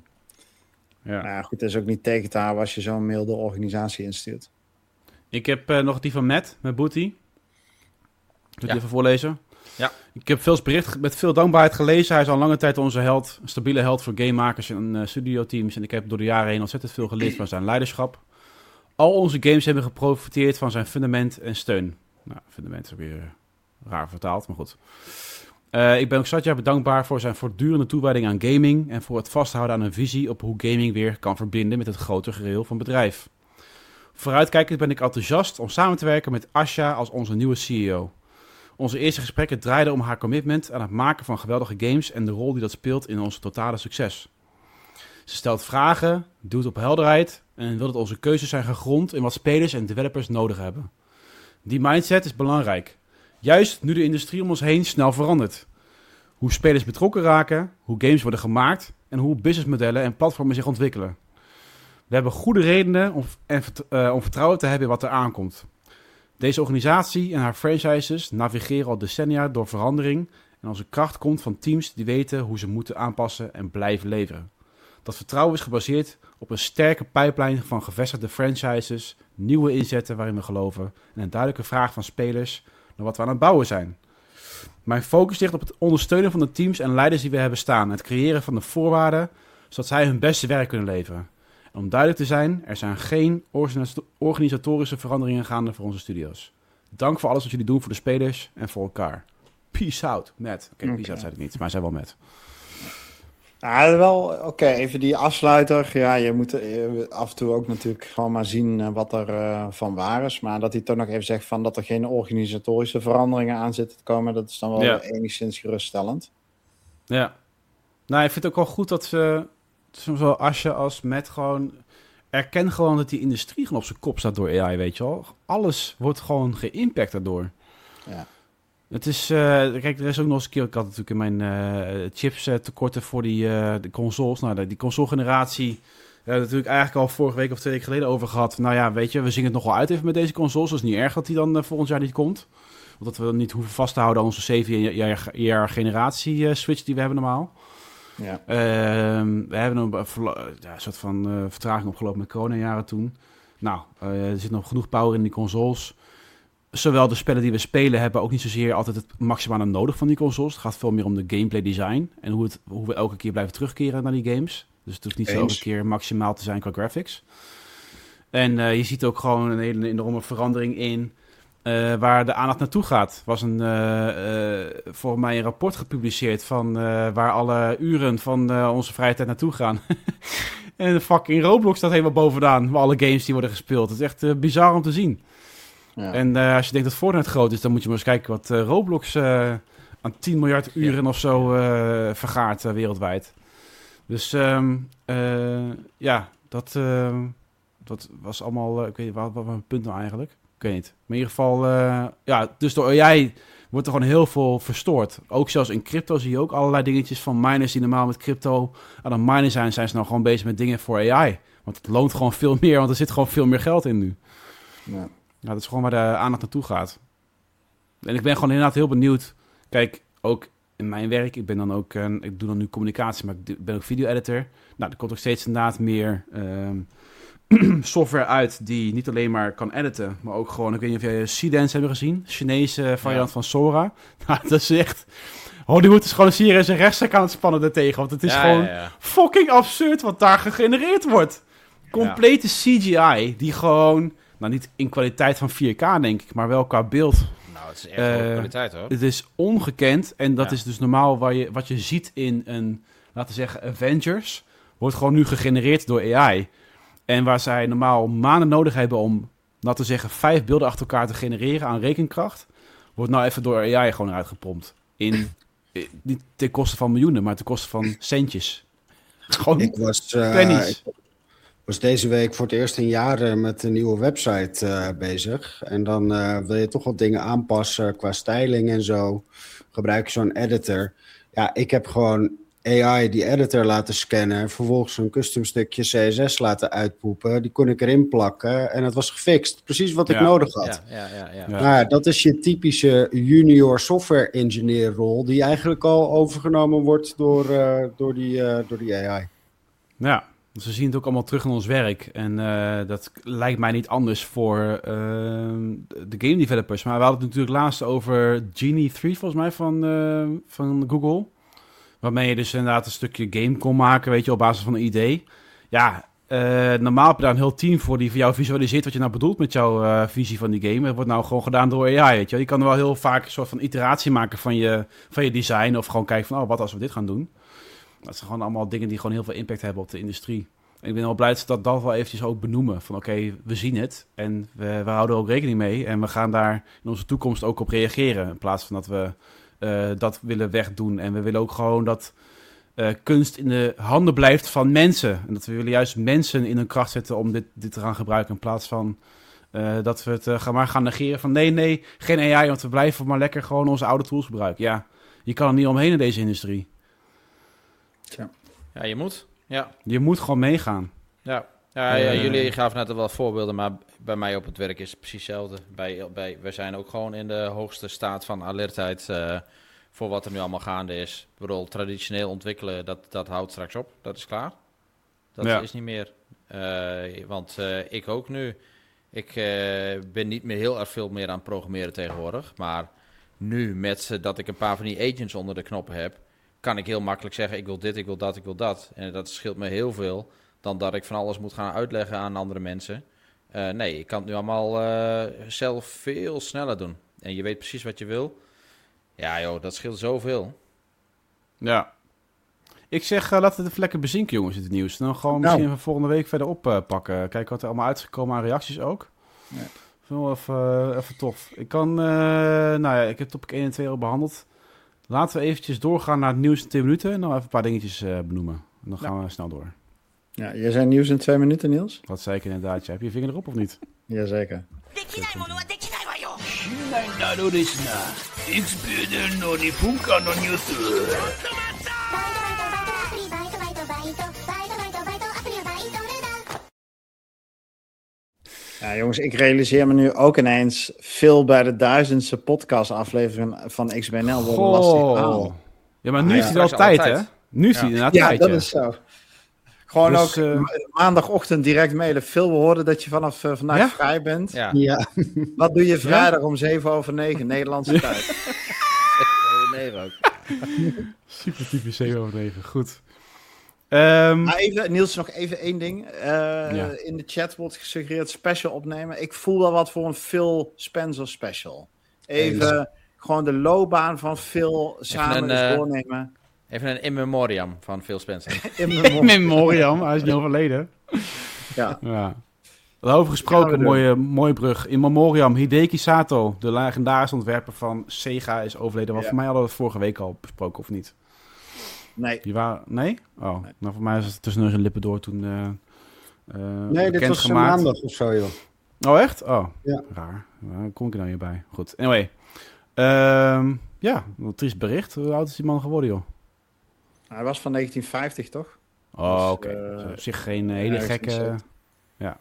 Goed, het is ook niet tegen te houden als je zo'n mail de organisatie instuurt. Ik heb nog die van Matt, met Booty. Moet je even voorlezen? Ja. Ik heb Phil's bericht met veel dankbaarheid gelezen. Hij is al lange tijd onze held, een stabiele held voor gamemakers en studioteams. En ik heb door de jaren heen ontzettend veel geleerd van zijn leiderschap. Al onze games hebben geprofiteerd van zijn fundament en steun. Nou, fundament is weer raar vertaald, maar goed. Ik ben ook Satya bedankbaar voor zijn voortdurende toewijding aan gaming en voor het vasthouden aan een visie op hoe gaming weer kan verbinden met het grotere geheel van het bedrijf. Vooruitkijkend ben ik enthousiast om samen te werken met Asha als onze nieuwe CEO. Onze eerste gesprekken draaiden om haar commitment aan het maken van geweldige games en de rol die dat speelt in onze totale succes. Ze stelt vragen, doet op helderheid en wil dat onze keuzes zijn gegrond in wat spelers en developers nodig hebben. Die mindset is belangrijk. Juist nu de industrie om ons heen snel verandert. Hoe spelers betrokken raken, hoe games worden gemaakt en hoe businessmodellen en platformen zich ontwikkelen. We hebben goede redenen om vertrouwen te hebben in wat er aankomt. Deze organisatie en haar franchises navigeren al decennia door verandering en onze kracht komt van teams die weten hoe ze moeten aanpassen en blijven leveren. Dat vertrouwen is gebaseerd op een sterke pipeline van gevestigde franchises, nieuwe inzetten waarin we geloven en een duidelijke vraag van spelers naar wat we aan het bouwen zijn. Mijn focus ligt op het ondersteunen van de teams en leiders die we hebben staan, het creëren van de voorwaarden zodat zij hun beste werk kunnen leveren. En om duidelijk te zijn, er zijn geen organisatorische veranderingen gaande voor onze studio's. Dank voor alles wat jullie doen voor de spelers en voor elkaar. Peace out, Matt. Peace out zei ik niet, maar hij zei wel Matt. Oké, even die afsluiter. Ja, je moet af en toe ook natuurlijk gewoon maar zien wat er van waar is. Maar dat hij toch nog even zegt van dat er geen organisatorische veranderingen aan zitten te komen, dat is dan wel enigszins geruststellend. Ja. Nou, ik vind het ook wel goed dat ze, zowel Asja als Matt gewoon erkennen gewoon dat die industrie gewoon op zijn kop staat door AI, weet je wel. Alles wordt gewoon geïmpact daardoor. Ja. Het is, kijk, er is ook nog eens een keer, ik had natuurlijk in mijn chips tekorten voor de consoles. Nou, die console-generatie, natuurlijk eigenlijk al vorige week of 2 weken geleden over gehad. Nou ja, weet je, we zingen het nog wel uit even met deze consoles. Dat is niet erg dat die dan volgend jaar niet komt. Want dat we niet hoeven vast te houden aan onze 7 jaar generatie switch die we hebben normaal. Ja. We hebben een soort van vertraging opgelopen met coronajaren toen. Nou, er zit nog genoeg power in die consoles. Zowel de spellen die we spelen hebben ook niet zozeer altijd het maximale nodig van die consoles. Het gaat veel meer om de gameplay design en hoe we elke keer blijven terugkeren naar die games. Dus het hoeft niet zo elke keer maximaal te zijn qua graphics. En je ziet ook gewoon een hele enorme verandering in waar de aandacht naartoe gaat. Er was volgens mij een rapport gepubliceerd van waar alle uren van onze vrije tijd naartoe gaan. En de fucking Roblox staat helemaal bovenaan, waar alle games die worden gespeeld. Het is echt bizar om te zien. Ja. En als je denkt dat Fortnite groot is, dan moet je maar eens kijken wat Roblox aan 10 miljard uren of zo vergaart wereldwijd. Dus dat was allemaal, ik weet niet, wat was mijn punt nou eigenlijk? Ik weet niet. Maar in ieder geval, dus door AI wordt er gewoon heel veel verstoord. Ook zelfs in crypto zie je ook allerlei dingetjes van miners die normaal met crypto aan het minen zijn ze nou gewoon bezig met dingen voor AI. Want het loont gewoon veel meer, want er zit gewoon veel meer geld in nu. Ja. Ja, dat is gewoon waar de aandacht naartoe gaat. En ik ben gewoon inderdaad heel benieuwd. Kijk, ook in mijn werk, ik doe dan nu communicatie, maar ik ben ook video-editor. Nou, er komt ook steeds inderdaad meer software uit die niet alleen maar kan editen, maar ook gewoon, ik weet niet of jij Seedance hebben gezien, Chinese variant van Sora. Nou, dat is echt... Hollywood is gewoon een serieus en rechtszaak aan het spannen daartegen, want het is fucking absurd wat daar gegenereerd wordt. Complete CGI, die gewoon, nou niet in kwaliteit van 4K denk ik, maar wel qua beeld. Nou, het is echt hoge kwaliteit hoor. Het is ongekend en dat is dus normaal wat je ziet in een, laten we zeggen, Avengers, wordt gewoon nu gegenereerd door AI. En waar zij normaal maanden nodig hebben om, laten we zeggen, 5 beelden achter elkaar te genereren aan rekenkracht, wordt nou even door AI gewoon eruit gepompt. Niet ten koste van miljoenen, maar ten koste van centjes. Gewoon Ik was deze week voor het eerst in jaren met een nieuwe website bezig. En dan wil je toch wat dingen aanpassen qua styling en zo. Gebruik je zo'n editor. Ja, ik heb gewoon AI die editor laten scannen. Vervolgens een custom stukje CSS laten uitpoepen. Die kon ik erin plakken en het was gefixt. Precies wat ik nodig had. Ja. Nou, dat is je typische junior software engineer rol. Die eigenlijk al overgenomen wordt door die AI. Ja, dus we zien het ook allemaal terug in ons werk. En dat lijkt mij niet anders voor de game developers. Maar we hadden het natuurlijk laatst over Genie 3 volgens mij van Google. Waarmee je dus inderdaad een stukje game kon maken, weet je, op basis van een idee. Ja, normaal heb je daar een heel team voor die voor jou visualiseert wat je nou bedoelt met jouw visie van die game. Het wordt nou gewoon gedaan door AI, weet je. Je kan er wel heel vaak een soort van iteratie maken van je design. Of gewoon kijken van, wat als we dit gaan doen. Dat zijn gewoon allemaal dingen die gewoon heel veel impact hebben op de industrie. En ik ben wel blij dat wel eventjes ook benoemen. Van oké, we zien het en we houden er ook rekening mee. En we gaan daar in onze toekomst ook op reageren. In plaats van dat we dat willen wegdoen. En we willen ook gewoon dat kunst in de handen blijft van mensen. En dat we willen juist mensen in hun kracht zetten om dit te gaan gebruiken. In plaats van dat we het gaan negeren van nee, geen AI. Want we blijven maar lekker gewoon onze oude tools gebruiken. Ja, je kan er niet omheen in deze industrie. Ja, je moet. Ja. Je moet gewoon meegaan. Ja. Jullie gaven net al wel voorbeelden, maar bij mij op het werk is het precies hetzelfde. We zijn ook gewoon in de hoogste staat van alertheid voor wat er nu allemaal gaande is. Ik bedoel, traditioneel ontwikkelen, dat houdt straks op. Dat is klaar. Dat is niet meer. Want ik ook nu. Ik ben niet meer heel erg veel meer aan het programmeren tegenwoordig. Maar nu, met dat ik een paar van die agents onder de knoppen heb, kan ik heel makkelijk zeggen, ik wil dit, ik wil dat, ik wil dat. En dat scheelt me heel veel dan dat ik van alles moet gaan uitleggen aan andere mensen. Nee, ik kan het nu allemaal zelf veel sneller doen. En je weet precies wat je wil. Ja joh, dat scheelt zoveel. Ja. Ik zeg, laten we het even lekker bezinken, jongens, in het nieuws. Dan gewoon misschien even volgende week verder oppakken. Kijken wat er allemaal uitgekomen aan reacties ook. Ja. Wel even tof. Ik kan, ik heb topic 1 en 2 al behandeld. Laten we eventjes doorgaan naar het nieuws in 2 minuten. En dan even een paar dingetjes benoemen. En dan gaan we snel door. Ja, jij zei nieuws in 2 minuten, Niels? Dat zei ik inderdaad. Heb je vinger erop of niet? Jazeker. Ja, jongens, ik realiseer me nu ook ineens veel bij de 1000ste podcastaflevering van XBNL worden lastig aan. Ja, maar nu is het wel tijd, hè? Nu is het inderdaad tijd. Ja, dat is zo. Gewoon dus, ook maandagochtend direct mailen. Phil, we hoorden dat je vanaf vandaag vrij bent. Ja. Wat doe je vrijdag om 7:09 Nederlandse tijd? 7:09 ook. Super typisch 7:09, goed. Even, Niels, nog even één ding. In de chat wordt gesuggereerd special opnemen. Ik voel wel wat voor een Phil Spencer special. Even gewoon de loopbaan van Phil samen doornemen. Even een in memoriam van Phil Spencer. In memoriam, hij is niet overleden. Ja. Daarover gesproken, mooie brug. In memoriam, Hideki Sato, de legendarische ontwerper van Sega, is overleden. Wat voor mij hadden we het vorige week al besproken, of niet? Nee. Nee? Oh, nee. Nou voor mij is het tussen zijn lippen door toen nee, dit was maandag of zo, joh. Oh, echt? Oh, ja. Raar. Waar kom ik er nou hierbij? Goed, anyway. Een triest bericht. Hoe oud is die man geworden, joh? Hij was van 1950, toch? Oh, dus, oké. Op zich geen hele gekke... Ja.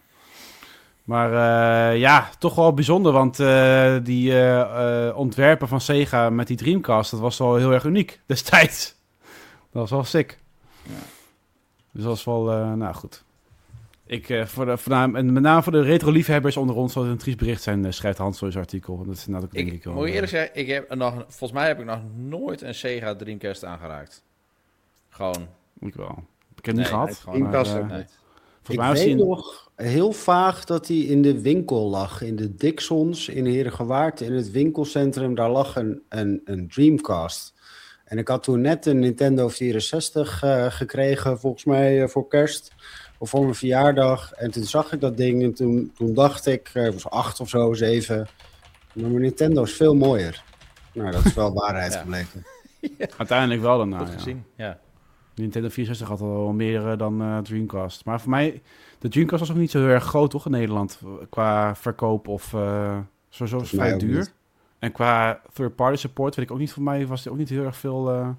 Maar toch wel bijzonder, want die ontwerper van Sega met die Dreamcast, dat was wel heel erg uniek destijds. Dat was wel sick. Ja. Dus dat was wel, goed. Met name voor de retro-liefhebbers onder ons zal het een triest bericht zijn, schrijft Hans in zijn artikel. Dat is inderdaad ook, denk ik wel. Moet je eerlijk zeggen, volgens mij heb ik nog nooit een Sega Dreamcast aangeraakt. Gewoon. Ik wel. Ik heb niet gehad. Dreamcast ook nee. niet. Ik weet nog heel vaag dat hij in de winkel lag. In de Dixons in Herengewaard. In het winkelcentrum, daar lag een Dreamcast. En ik had toen net een Nintendo 64 gekregen, volgens mij voor kerst. Of voor mijn verjaardag. En toen zag ik dat ding en toen dacht ik, ik was 8 of zo, 7. Maar mijn Nintendo is veel mooier. Nou, dat is wel waarheid gebleken. Uiteindelijk wel dan. Goed gezien, ja. Nintendo 64 had al wel meer dan Dreamcast. Maar voor mij, de Dreamcast was ook niet zo heel erg groot, toch, in Nederland? Qua verkoop of sowieso is het vrij duur. Niet. En qua third-party support, weet ik ook niet, voor mij was er ook niet heel erg veel...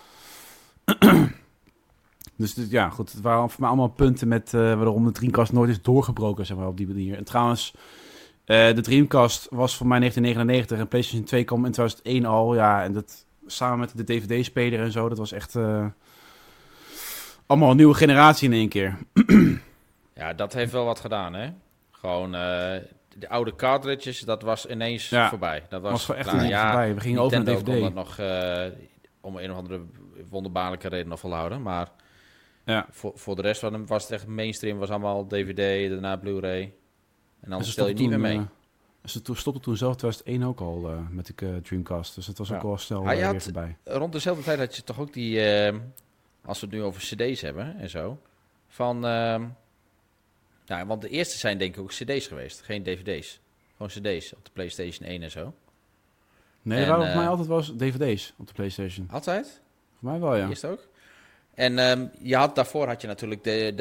Dus ja, goed, het waren voor mij allemaal punten met waarom de Dreamcast nooit is doorgebroken, zeg maar, op die manier. En trouwens, de Dreamcast was voor mij 1999 en PlayStation 2 kwam in 2001 al. Ja, en dat samen met de DVD-speler en zo, dat was echt allemaal een nieuwe generatie in één keer. Ja, dat heeft wel wat gedaan, hè? Gewoon de oude cartridges, dat was ineens voorbij. Dat was echt voorbij. We gingen over naar DVD. Kon dat nog om een of andere wonderbaarlijke reden nog volhouden, maar... Ja. Voor de rest was het echt mainstream, was allemaal DVD, daarna Blu-ray. En dan stel je niet meer mee. Ze stopte toen zelf 2001 ook al met de Dreamcast. Dus het was ook al snel weer voorbij. Rond dezelfde tijd had je toch ook die, als we het nu over cd's hebben en zo, van... want de eerste zijn denk ik ook cd's geweest, geen dvd's. Gewoon cd's op de PlayStation 1 en zo. Nee, er waren voor mij altijd wel dvd's op de PlayStation. Altijd? Voor mij wel, ja. Eerst ook? En daarvoor had je natuurlijk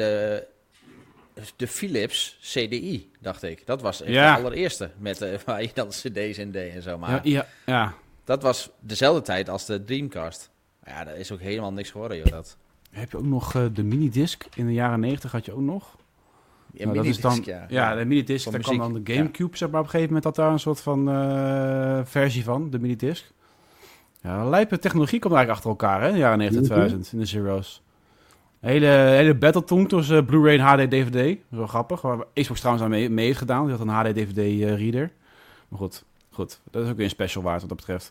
de Philips CDI, dacht ik. Dat was de allereerste, met waar je dan cd's in deed en zo. Maar ja. Dat was dezelfde tijd als de Dreamcast. Ja, dat is ook helemaal niks geworden, joh. Dat. Heb je ook nog de minidisc? In de jaren 90 had je ook nog. Ja, minidisc, dat is dan, ja, de minidisc, daar kwam dan de Gamecube, zeg maar, op een gegeven moment had daar een soort van versie van, de minidisc. Ja, lijpe technologie komt eigenlijk achter elkaar, hè, in de jaren 90 2000, in de Zero's. Hele battle toen tussen Blu-ray en HD DVD. Dat is wel grappig. Waar Xbox trouwens aan mee heeft gedaan. Die had een HD DVD reader. Maar goed. Dat is ook weer een special waard wat dat betreft.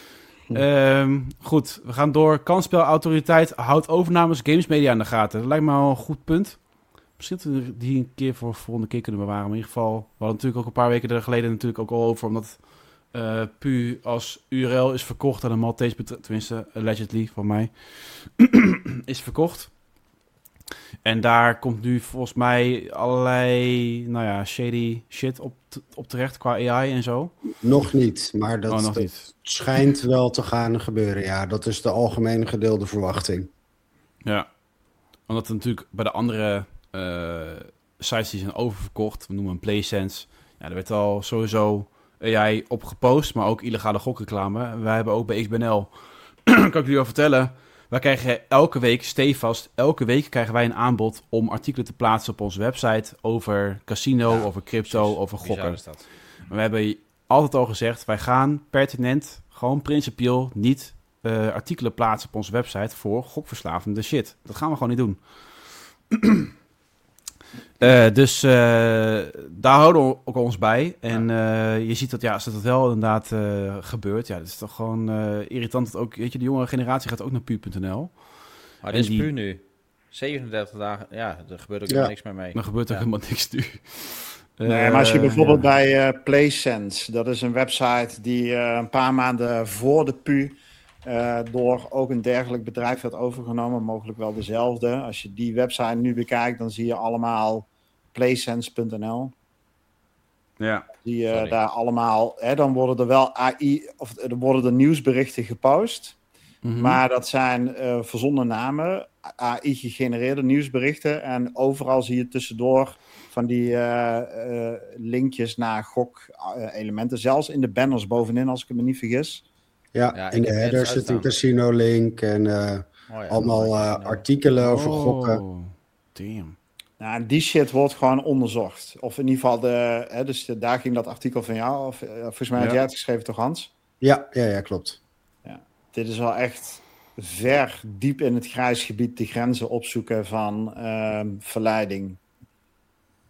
Goed, we gaan door. Kansspelautoriteit houdt overnames Games Media in de gaten. Dat lijkt me wel een goed punt. Misschien dat we die een keer voor de volgende keer kunnen bewaren. Maar in ieder geval, we hadden natuurlijk ook een paar weken geleden natuurlijk ook al over. Omdat PU als URL is verkocht aan een Maltese bedrijf. Tenminste, allegedly van mij. Is verkocht. En daar komt nu volgens mij allerlei, shady shit op terecht qua AI en zo. Nog niet, maar dat schijnt wel te gaan gebeuren. Ja, dat is de algemeen gedeelde verwachting. Ja, omdat er natuurlijk bij de andere sites die zijn oververkocht, we noemen een PlaySense. Ja, er werd al sowieso AI op gepost, maar ook illegale gokreclame. Wij hebben ook bij XBNL, kan ik jullie wel vertellen... Wij krijgen elke week krijgen wij een aanbod om artikelen te plaatsen op onze website over casino, over crypto, over gokken. Maar we hebben altijd al gezegd, wij gaan pertinent, gewoon principieel niet artikelen plaatsen op onze website voor gokverslavende shit. Dat gaan we gewoon niet doen. Dus daar houden we ook ons bij. En je ziet dat, als dat wel inderdaad gebeurt, dat is toch gewoon irritant. Dat ook, weet je, de jongere generatie gaat ook naar pu.nl. Maar dit is pu nu. 37 dagen, er gebeurt ook helemaal niks meer mee. Er gebeurt ook helemaal niks nu. Nee, maar als je bijvoorbeeld bij PlaySense, dat is een website die een paar maanden voor de pu door ook een dergelijk bedrijf werd overgenomen, mogelijk wel dezelfde. Als je die website nu bekijkt, dan zie je allemaal playsense.nl. Ja. Die daar allemaal, dan worden er wel AI, of er worden er nieuwsberichten gepost. Mm-hmm. Maar dat zijn verzonnen namen, AI-gegenereerde nieuwsberichten. En overal zie je tussendoor van die linkjes naar gok-elementen. Zelfs in de banners bovenin, als ik me niet vergis. Ja, in de header zit een casino-link en allemaal artikelen over gokken. Damn. Nou, die shit wordt gewoon onderzocht. Of in ieder geval, dus daar ging dat artikel van jou. Of, volgens mij had jij het geschreven, toch Hans? Ja, klopt. Ja. Dit is wel echt ver diep in het grijs gebied de grenzen opzoeken van verleiding.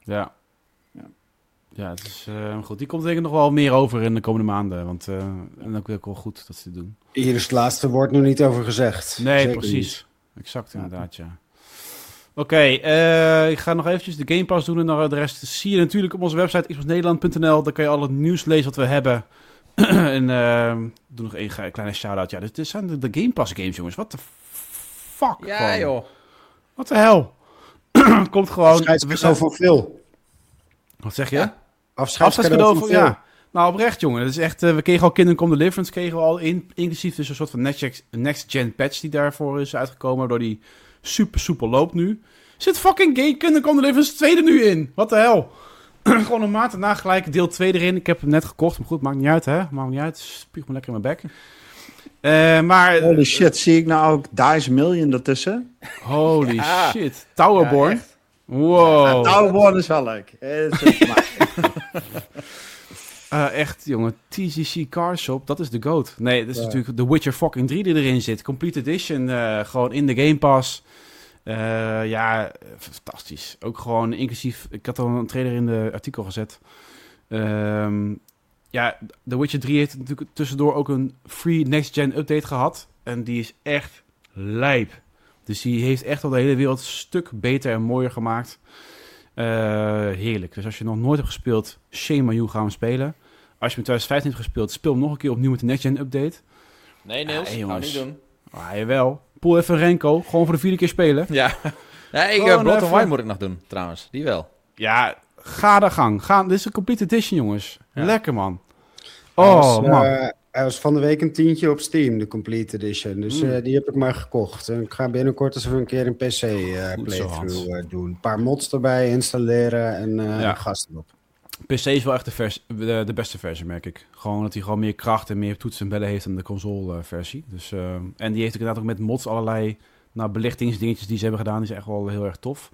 Ja. Ja. Ja, het is goed. Die komt denk ik nog wel meer over in de komende maanden. Want en ook wel goed dat ze het doen. Hier is het laatste woord nog niet over gezegd. Nee, Zeker precies. Exact, inderdaad, ja. Oké, ik ga nog eventjes de Game Pass doen en dan de rest zie je natuurlijk op onze website xboxnederland.nl. Daar kan je al het nieuws lezen wat we hebben. En doe nog één kleine shout-out. Ja, dit zijn de Game Pass games, jongens. What the fuck? Ja, gewoon. joh. Wat de hel? Komt gewoon... Afscheidscadeau van Phil. Wat zeg je? Ja. Afscheidscadeau van Phil. Ja. Nou, oprecht, jongen. Dat is echt... we kregen al Kingdom Come Deliverance, kregen we al inclusief dus een soort van next-gen patch die daarvoor is uitgekomen, waardoor die super soepel loopt nu. Zit fucking Kingdom Come Deliverance 2 er nu in? Wat de hel? Gewoon een maand erna gelijk deel 2 erin. Ik heb hem net gekocht, maar goed, maakt niet uit, hè? Maakt niet uit. Spuug me lekker in mijn bek. Maar... Holy shit, zie ik nou ook Dice Million ertussen? Holy Ja. shit. Towerborn. Ja, echt. Wow. Towerborn is wel leuk. Echt, jongen. TCC Car Shop, dat is de GOAT. Nee, dat is natuurlijk The Witcher fucking 3 die erin zit. Complete Edition, gewoon in de Game Pass. Ja, fantastisch. Ook gewoon inclusief... Ik had al een trailer in de artikel gezet. Ja, The Witcher 3 heeft natuurlijk tussendoor ook een free next-gen update gehad. En die is echt lijp. Dus die heeft echt al de hele wereld een stuk beter en mooier gemaakt. Heerlijk. Dus als je nog nooit hebt gespeeld, shame on you, gaan we spelen. Als je met 2015 hebt gespeeld, speel hem nog een keer opnieuw met de next-gen update. Nee, Niels, Ja, gaan we jongens. niet doen. Jawel. Poel even Renko, gewoon voor de 4e keer spelen. Ja, Gewoon Blood and even- Wine moet ik nog doen, trouwens. Die wel. Ja, ga de gang. Dit is een complete edition, jongens. Ja. Lekker, man. Hij was, Oh, man. hij was van de week een tientje op Steam, de Complete Edition. Dus die heb ik maar gekocht. En ik ga binnenkort eens even een keer een PC Goed zo, Hans. playthrough doen. Een paar mods erbij installeren en Ja. gas erop. PC is wel echt de beste versie, merk ik. Gewoon dat hij gewoon meer kracht en meer toetsen en bellen heeft dan de console-versie. Dus, en die heeft inderdaad ook met mods allerlei belichtingsdingetjes die ze hebben gedaan. Die zijn echt wel heel erg tof.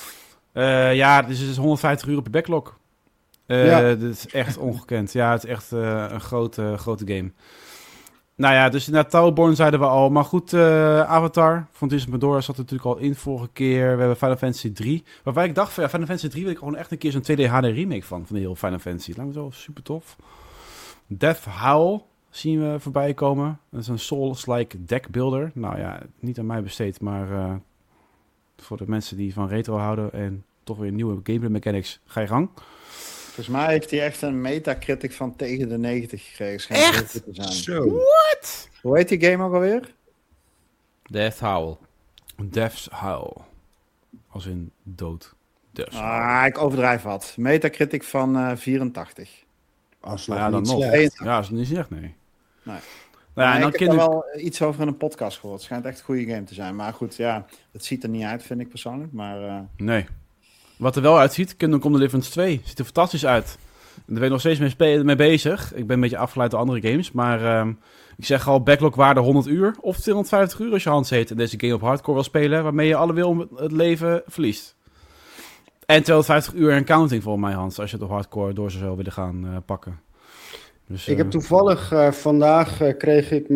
Ja, dus het is 150 euro per backlog. Ja. Dit is echt ongekend. Ja, het is echt een grote game. Nou ja, dus inderdaad, Towerborn zeiden we al. Maar goed, Avatar van Disney Medora zat er natuurlijk al in vorige keer. We hebben Final Fantasy 3. Waarbij ik dacht van, ja, Final Fantasy 3 wil ik gewoon echt een keer zo'n 2D HD remake van de hele Final Fantasy. Het lijkt me zo super tof. Death Howl zien we voorbij komen. Dat is een Souls-like deck builder. Nou ja, niet aan mij besteed, maar voor de mensen die van retro houden en toch weer nieuwe gameplay mechanics, ga je gang. Volgens mij heeft hij echt een Metacritic van tegen de 90 gekregen. Schijnt Echt? heel goed te zijn. Zo. Hoe heet die game ook alweer? Death Howl. Death's Howl. Als in dood. Death's Howl. Ah, ik overdrijf wat. Metacritic van 84. Alsnog Nou ja, dan niet nog. slecht. Ja, dat is niet slecht, nee. Nee. Nou ja, Ja, en dan ik heb er kinderen... wel iets over in een podcast gehoord. Het schijnt echt een goede game te zijn. Maar goed, ja, het ziet er niet uit, vind ik persoonlijk. Maar Nee. Wat er wel uitziet, Kingdom Come Deliverance 2. Ziet er fantastisch uit. En daar ben ik nog steeds mee bezig. Ik ben een beetje afgeleid door andere games. Maar ik zeg al, backlogwaarde 100 uur of 250 uur als je Hans heet. En deze game op hardcore wil spelen, waarmee je alle wil om het leven verliest. En 250 uur en counting volgens mij, Hans. Als je het op hardcore door zou willen gaan pakken. Dus, Ik heb toevallig vandaag kreeg ik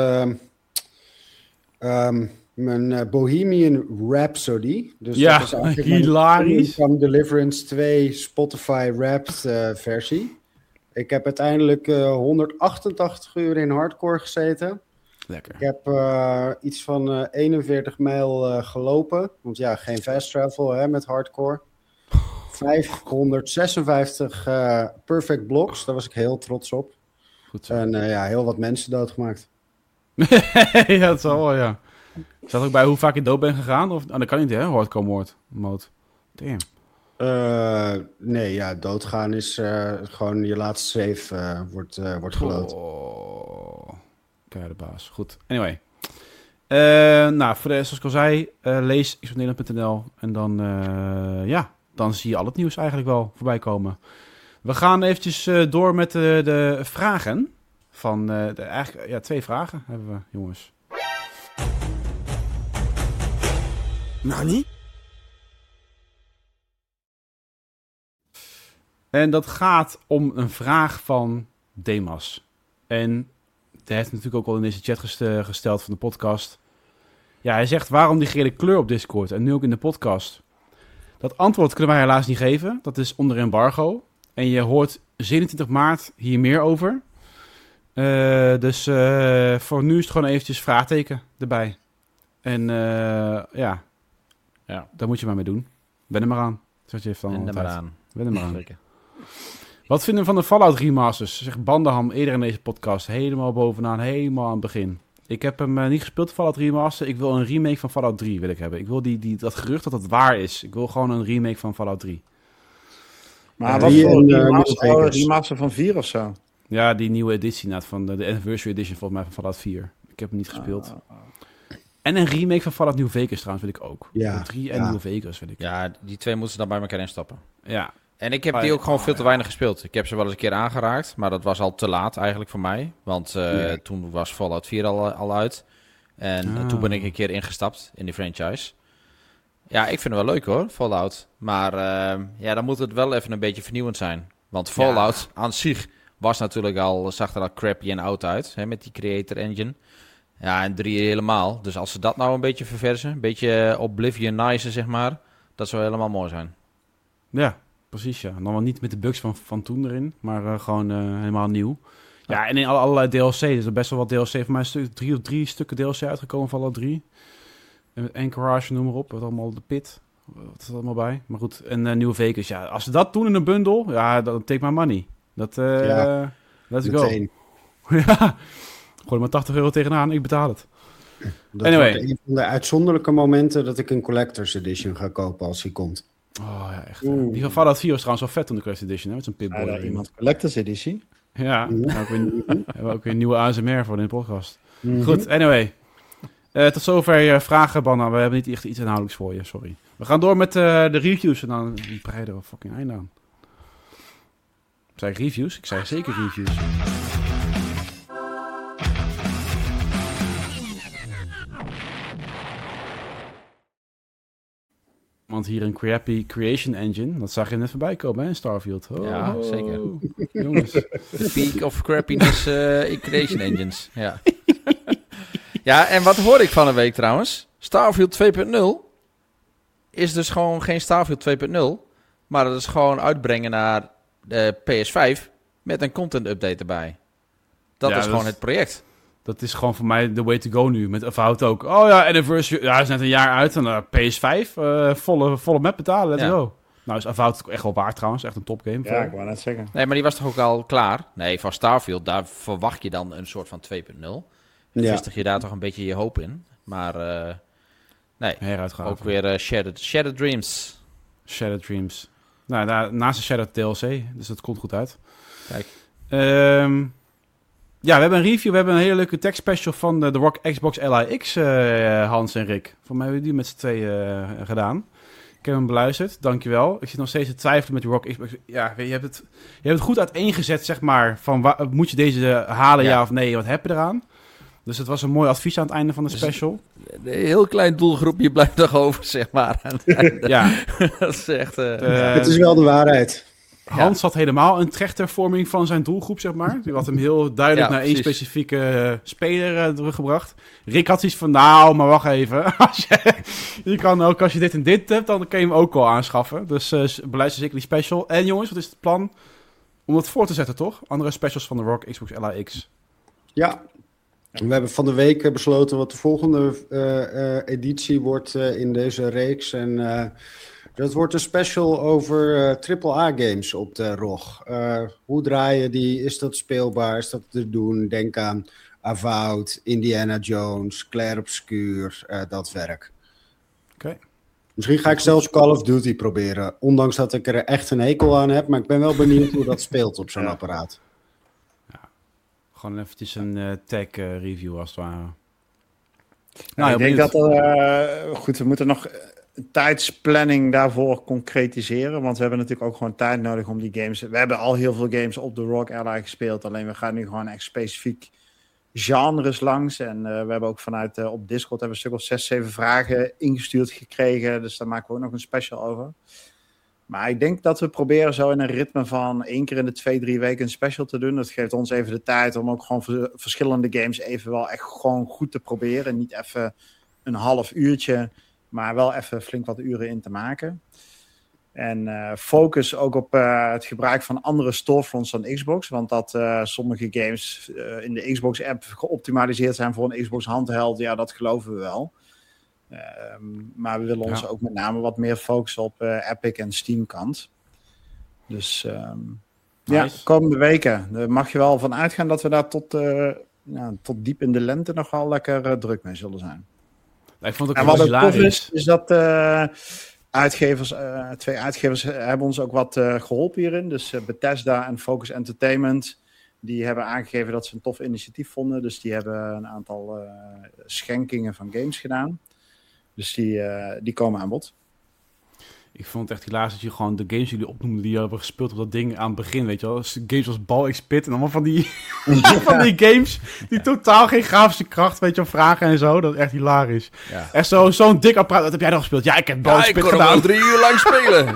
mijn Bohemian Rhapsody. Dus Ja, dat is eigenlijk mijn hilarisch. Kingdom Come Deliverance 2 Spotify Wrapped versie. Ik heb uiteindelijk 188 uur in hardcore gezeten. Lekker. Ik heb iets van 41 mijl gelopen. Want ja, geen fast travel hè, met hardcore. 556 perfect blocks. Daar was ik heel trots op. Goed zo. En ja, heel wat mensen doodgemaakt. Ja, dat zal wel, ja. Staat ook bij hoe vaak je dood bent gegaan? Of, dat kan niet, hè? Hardcore mode. Damn. Nee, ja, doodgaan is gewoon je laatste save wordt geloot. Oh, keiharde baas. Goed. Anyway. Nou, voor de rest, zoals ik al zei, lees xboxnederland.nl en dan, dan zie je al het nieuws eigenlijk wel voorbij komen. We gaan eventjes door met de vragen. Eigenlijk 2 vragen hebben we, jongens. Nani? En dat gaat om een vraag van Demas. En hij heeft natuurlijk ook al in deze chat gesteld van de podcast. Ja, hij zegt, waarom die gele kleur op Discord en nu ook in de podcast? Dat antwoord kunnen wij helaas niet geven. Dat is onder embargo. En je hoort 27 maart hier meer over. Dus voor nu is het gewoon eventjes vraagteken erbij. En ja, daar moet je maar mee doen. Ben er maar aan. Zoals je heeft dan En er maar aan. Ben er maar aan. Zeker. Wat vinden we van de Fallout remasters? Zegt Bandenham eerder in deze podcast. Helemaal bovenaan, helemaal aan het begin. Ik heb hem niet gespeeld, de Fallout remaster. Ik wil een remake van Fallout 3 wil ik hebben. Ik wil dat gerucht dat het waar is. Ik wil gewoon een remake van Fallout 3. Maar wat voor remaster van 4 of zo? Ja, die nieuwe editie van de Anniversary Edition volgens mij van Fallout 4. Ik heb hem niet gespeeld. En een remake van Fallout New Vegas trouwens wil ik ook. Ja. 3 en New Vegas wil ik. Ja, die twee moeten ze dan bij elkaar instappen. Ja. En ik heb die ook gewoon veel te weinig gespeeld. Ik heb ze wel eens een keer aangeraakt, maar dat was al te laat eigenlijk voor mij. Want toen was Fallout 4 al uit. En toen ben ik een keer ingestapt in die franchise. Ja, ik vind het wel leuk hoor, Fallout. Maar dan moet het wel even een beetje vernieuwend zijn. Want Fallout aan zich was natuurlijk zag er al crappy en oud uit. Hè, met die Creator Engine. Ja, en 3 helemaal. Dus als ze dat nou een beetje verversen, een beetje Oblivionizen zeg maar. Dat zou helemaal mooi zijn. Ja, precies ja. Dan wel niet met de bugs van toen erin, maar gewoon helemaal nieuw. Ja, en in allerlei DLC. Dus er best wel wat DLC. Voor mij 3 stukken DLC uitgekomen van Fallout 3. En met Anchorage, noem maar op. Wat allemaal de pit. Wat is er allemaal bij? Maar goed, en New Vegas. Ja, als ze dat doen in een bundel, ja, dan take my money. Dat, let's meteen. Go. Ja, gooi maar €80 tegenaan, ik betaal het. Dat Anyway. wordt een van de uitzonderlijke momenten dat ik een Collector's Edition ga kopen als die komt. Oh ja, echt. Die van Fallout 4 was trouwens wel vet in de Collector's Edition, hè? Met zo'n Pip-Boy erin. Iemand Collector's Edition. Ja, hebben we ook weer een nieuwe ASMR voor in de podcast. Goed, anyway. Tot zover vragen, Banna. We hebben niet echt iets inhoudelijks voor je, sorry. We gaan door met de reviews en dan die breiden we fucking einde aan. Zei ik reviews? Ik zei zeker reviews. Want hier een crappy creation engine, dat zag je net voorbij komen hè, in Starfield. Oh, Ja, zeker. Jongens. The peak of crappiness in creation engines. Ja. Ja, en wat hoor ik van een week trouwens? Starfield 2.0 is dus gewoon geen Starfield 2.0, maar dat is gewoon uitbrengen naar de PS5 met een content update erbij. Dat is gewoon het project. Dat is gewoon voor mij the way to go nu. Met Avowed ook. Oh ja, Anniversary. Ja, is net een jaar uit. En PS5. Volle map betalen. Let's go. Nou is Avowed echt wel waard trouwens. Echt een topgame. Ja, ik wou net zeggen. Nee, maar die was toch ook al klaar? Nee, van Starfield, daar verwacht je dan een soort van 2.0. Vestig je daar toch een beetje je hoop in. Maar nee, heruitgave. Ook weer Shattered Dreams. Shattered Dreams. Nou, naast de Shattered DLC. Dus dat komt goed uit. Kijk. Ja, we hebben een review. We hebben een hele leuke tech special van de Rock Xbox LIX, Hans en Rick. Voor mij hebben we die met z'n tweeën gedaan. Ik heb hem beluisterd, dankjewel. Ik zit nog steeds te twijfelen met de Rock Xbox. Ja, je hebt het goed uiteengezet, zeg maar. Van moet je deze halen, ja of nee? Wat heb je eraan? Dus het was een mooi advies aan het einde van de special. Een heel klein doelgroepje blijft nog over, zeg maar. Aan het einde. Ja. Dat is echt... het is wel de waarheid. Hans had helemaal een trechtervorming van zijn doelgroep, zeg maar. Die had hem heel duidelijk naar één specifieke speler teruggebracht. Rick had zoiets van, nou, maar wacht even. Je kan ook, als je dit en dit hebt, dan kan je hem ook wel aanschaffen. Dus beluister zeker die special. En jongens, wat is het plan om dat voor te zetten, toch? Andere specials van de Rock Xbox LIX. Ja, we hebben van de week besloten wat de volgende editie wordt in deze reeks. En dat wordt een special over AAA-games op de ROG. Hoe draaien die? Is dat speelbaar? Is dat te doen? Denk aan Avowed, Indiana Jones, Clair Obscur, dat werk. Oké. Misschien ga ik zelfs Call of Duty proberen. Ondanks dat ik er echt een hekel aan heb. Maar ik ben wel benieuwd hoe dat speelt op zo'n apparaat. Ja. Gewoon eventjes een tech review als het ware. Nou, ik denk dat goed, we moeten nog tijdsplanning daarvoor concretiseren. Want we hebben natuurlijk ook gewoon tijd nodig om die games... We hebben al heel veel games op de ROG Ally gespeeld. Alleen we gaan nu gewoon echt specifiek genres langs. En we hebben ook vanuit op Discord hebben we een stuk of 6, 7 vragen ingestuurd gekregen. Dus daar maken we ook nog een special over. Maar ik denk dat we proberen zo in een ritme van 1 keer in de 2, 3 weken een special te doen. Dat geeft ons even de tijd om ook gewoon verschillende games even wel echt gewoon goed te proberen. Niet even een half uurtje, maar wel even flink wat uren in te maken. En focus ook op het gebruik van andere storefronts dan Xbox. Want dat sommige games in de Xbox-app geoptimaliseerd zijn voor een Xbox handheld, ja, dat geloven we wel. Maar we willen ons ook met name wat meer focussen op Epic en Steam kant. Dus ja, komende weken mag je wel van uitgaan dat we daar tot diep in de lente nog wel lekker druk mee zullen zijn. Ik vond het en ook wat wel het tof hilarisch. is dat twee uitgevers hebben ons ook wat geholpen hierin. Dus Bethesda en Focus Entertainment, die hebben aangegeven dat ze een tof initiatief vonden. Dus die hebben een aantal schenkingen van games gedaan. Dus die komen aan bod. Ik vond het echt hilarisch dat je gewoon de games die jullie opnoemden, die hebben gespeeld op dat ding aan het begin, weet je wel. Dus games als Bal X Pit en allemaal van die, van die games die totaal geen grafische kracht, weet je wel, vragen en zo. Dat is echt hilarisch. Ja. Echt zo'n dik apparaat. Wat heb jij dan gespeeld? Ja, ik heb Bal X Pit gedaan. Ik kon hem al 3 uur lang spelen.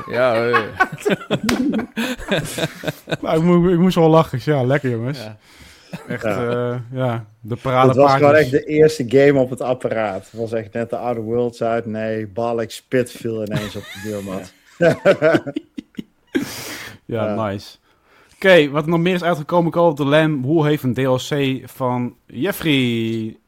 Nou, ik moest wel lachen. Ja, lekker jongens. Ja. Echt, de paradepaardjes. Het was gewoon echt de eerste game op het apparaat. Het was echt net de Outer Worlds uit. Nee, Bal X Pit viel ineens op de deurmat. Nice. Oké, wat er nog meer is uitgekomen, Call of the Lamb. Hoe heeft een DLC van Jeffrey?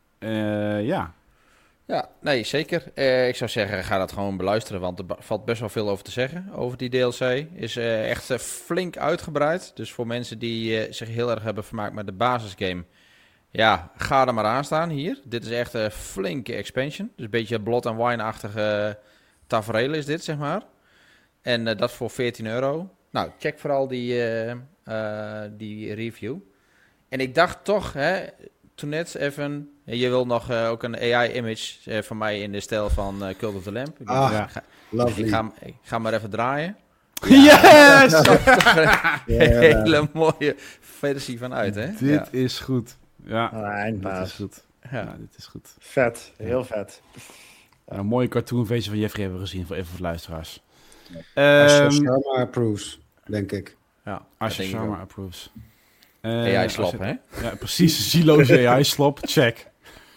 Ja, nee, zeker. Ik zou zeggen, ga dat gewoon beluisteren, want er valt best wel veel over te zeggen. Over die DLC is echt flink uitgebreid. Dus voor mensen die zich heel erg hebben vermaakt met de basisgame, ja, ga er maar aan staan hier. Dit is echt een flinke expansion. Dus een beetje Blood and Wine-achtige tafereel is dit, zeg maar. En dat voor €14. Nou, check vooral die review. En ik dacht toch, toen net even, je wil nog ook een AI-image van mij in de stijl van Cult of the Lamp. Ik ga maar even draaien. Ja, yes! Hele mooie versie van uit, hè? Dit is goed. Ja, dit is goed. Ja, dit is goed. Vet, heel vet. Een mooie cartoonversie van Jeffrey hebben we gezien, even voor de luisteraars. Asher Sharma approves, denk ik. Ja, Asher Sharma approves. AI-slop, hè? Ja, precies. Zieloze AI-slop. Check.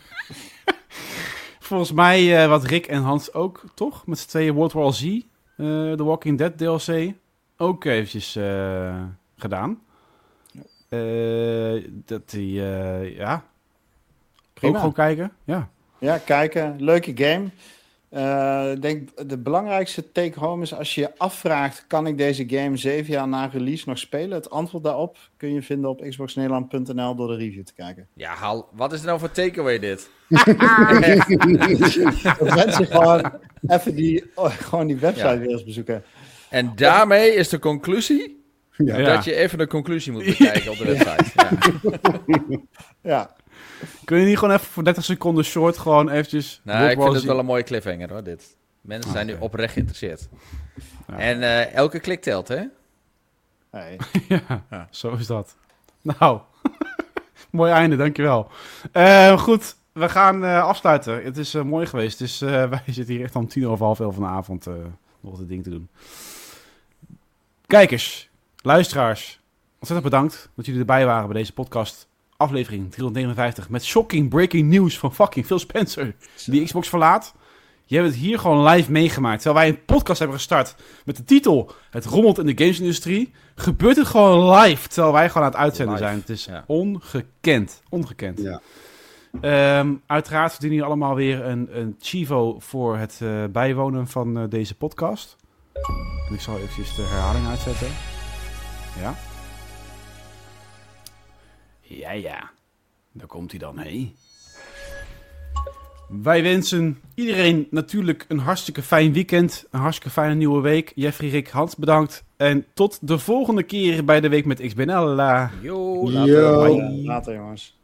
Volgens mij wat Rick en Hans ook, toch? Met z'n tweeën World War Z, The Walking Dead DLC, ook eventjes gedaan. Dat die, ook gewoon kijken. Ja, kijken. Leuke game. Ik denk de belangrijkste take-home is als je je afvraagt, kan ik deze game 7 jaar na release nog spelen? Het antwoord daarop kun je vinden op xboxnederland.nl door de review te kijken. Ja, wat is er nou voor takeaway dit? Dat mensen gewoon even die website weer eens bezoeken. En daarmee is de conclusie dat je even de conclusie moet bekijken op de website. Ja. Kun je niet gewoon even voor 30 seconden short gewoon eventjes... Nou, ik vind het wel een mooie cliffhanger hoor, dit. Mensen zijn nu oprecht geïnteresseerd. Ja. En elke klik telt, hè? Hey. Ja, zo is dat. Nou, mooi einde, dankjewel. Goed, we gaan afsluiten. Het is mooi geweest. Dus wij zitten hier echt om 11:10 van de avond nog het ding te doen. Kijkers, luisteraars, ontzettend bedankt dat jullie erbij waren bij deze podcast. Aflevering 359 met shocking breaking news van fucking Phil Spencer. Die Xbox verlaat. Je hebt het hier gewoon live meegemaakt. Terwijl wij een podcast hebben gestart met de titel Het rommelt in de gamesindustrie. Gebeurt het gewoon live terwijl wij gewoon aan het uitzenden zijn. Het is ongekend. Ongekend. Ja. Uiteraard verdienen jullie allemaal weer een Chivo voor het bijwonen van deze podcast. En ik zal eventjes de herhaling uitzetten. Ja. Ja. Daar komt hij dan, hé. Wij wensen iedereen natuurlijk een hartstikke fijn weekend. Een hartstikke fijne nieuwe week. Jeffrey, Rick, Hans, bedankt. En tot de volgende keer bij de Week met XBNL. Yo, later. Later, jongens.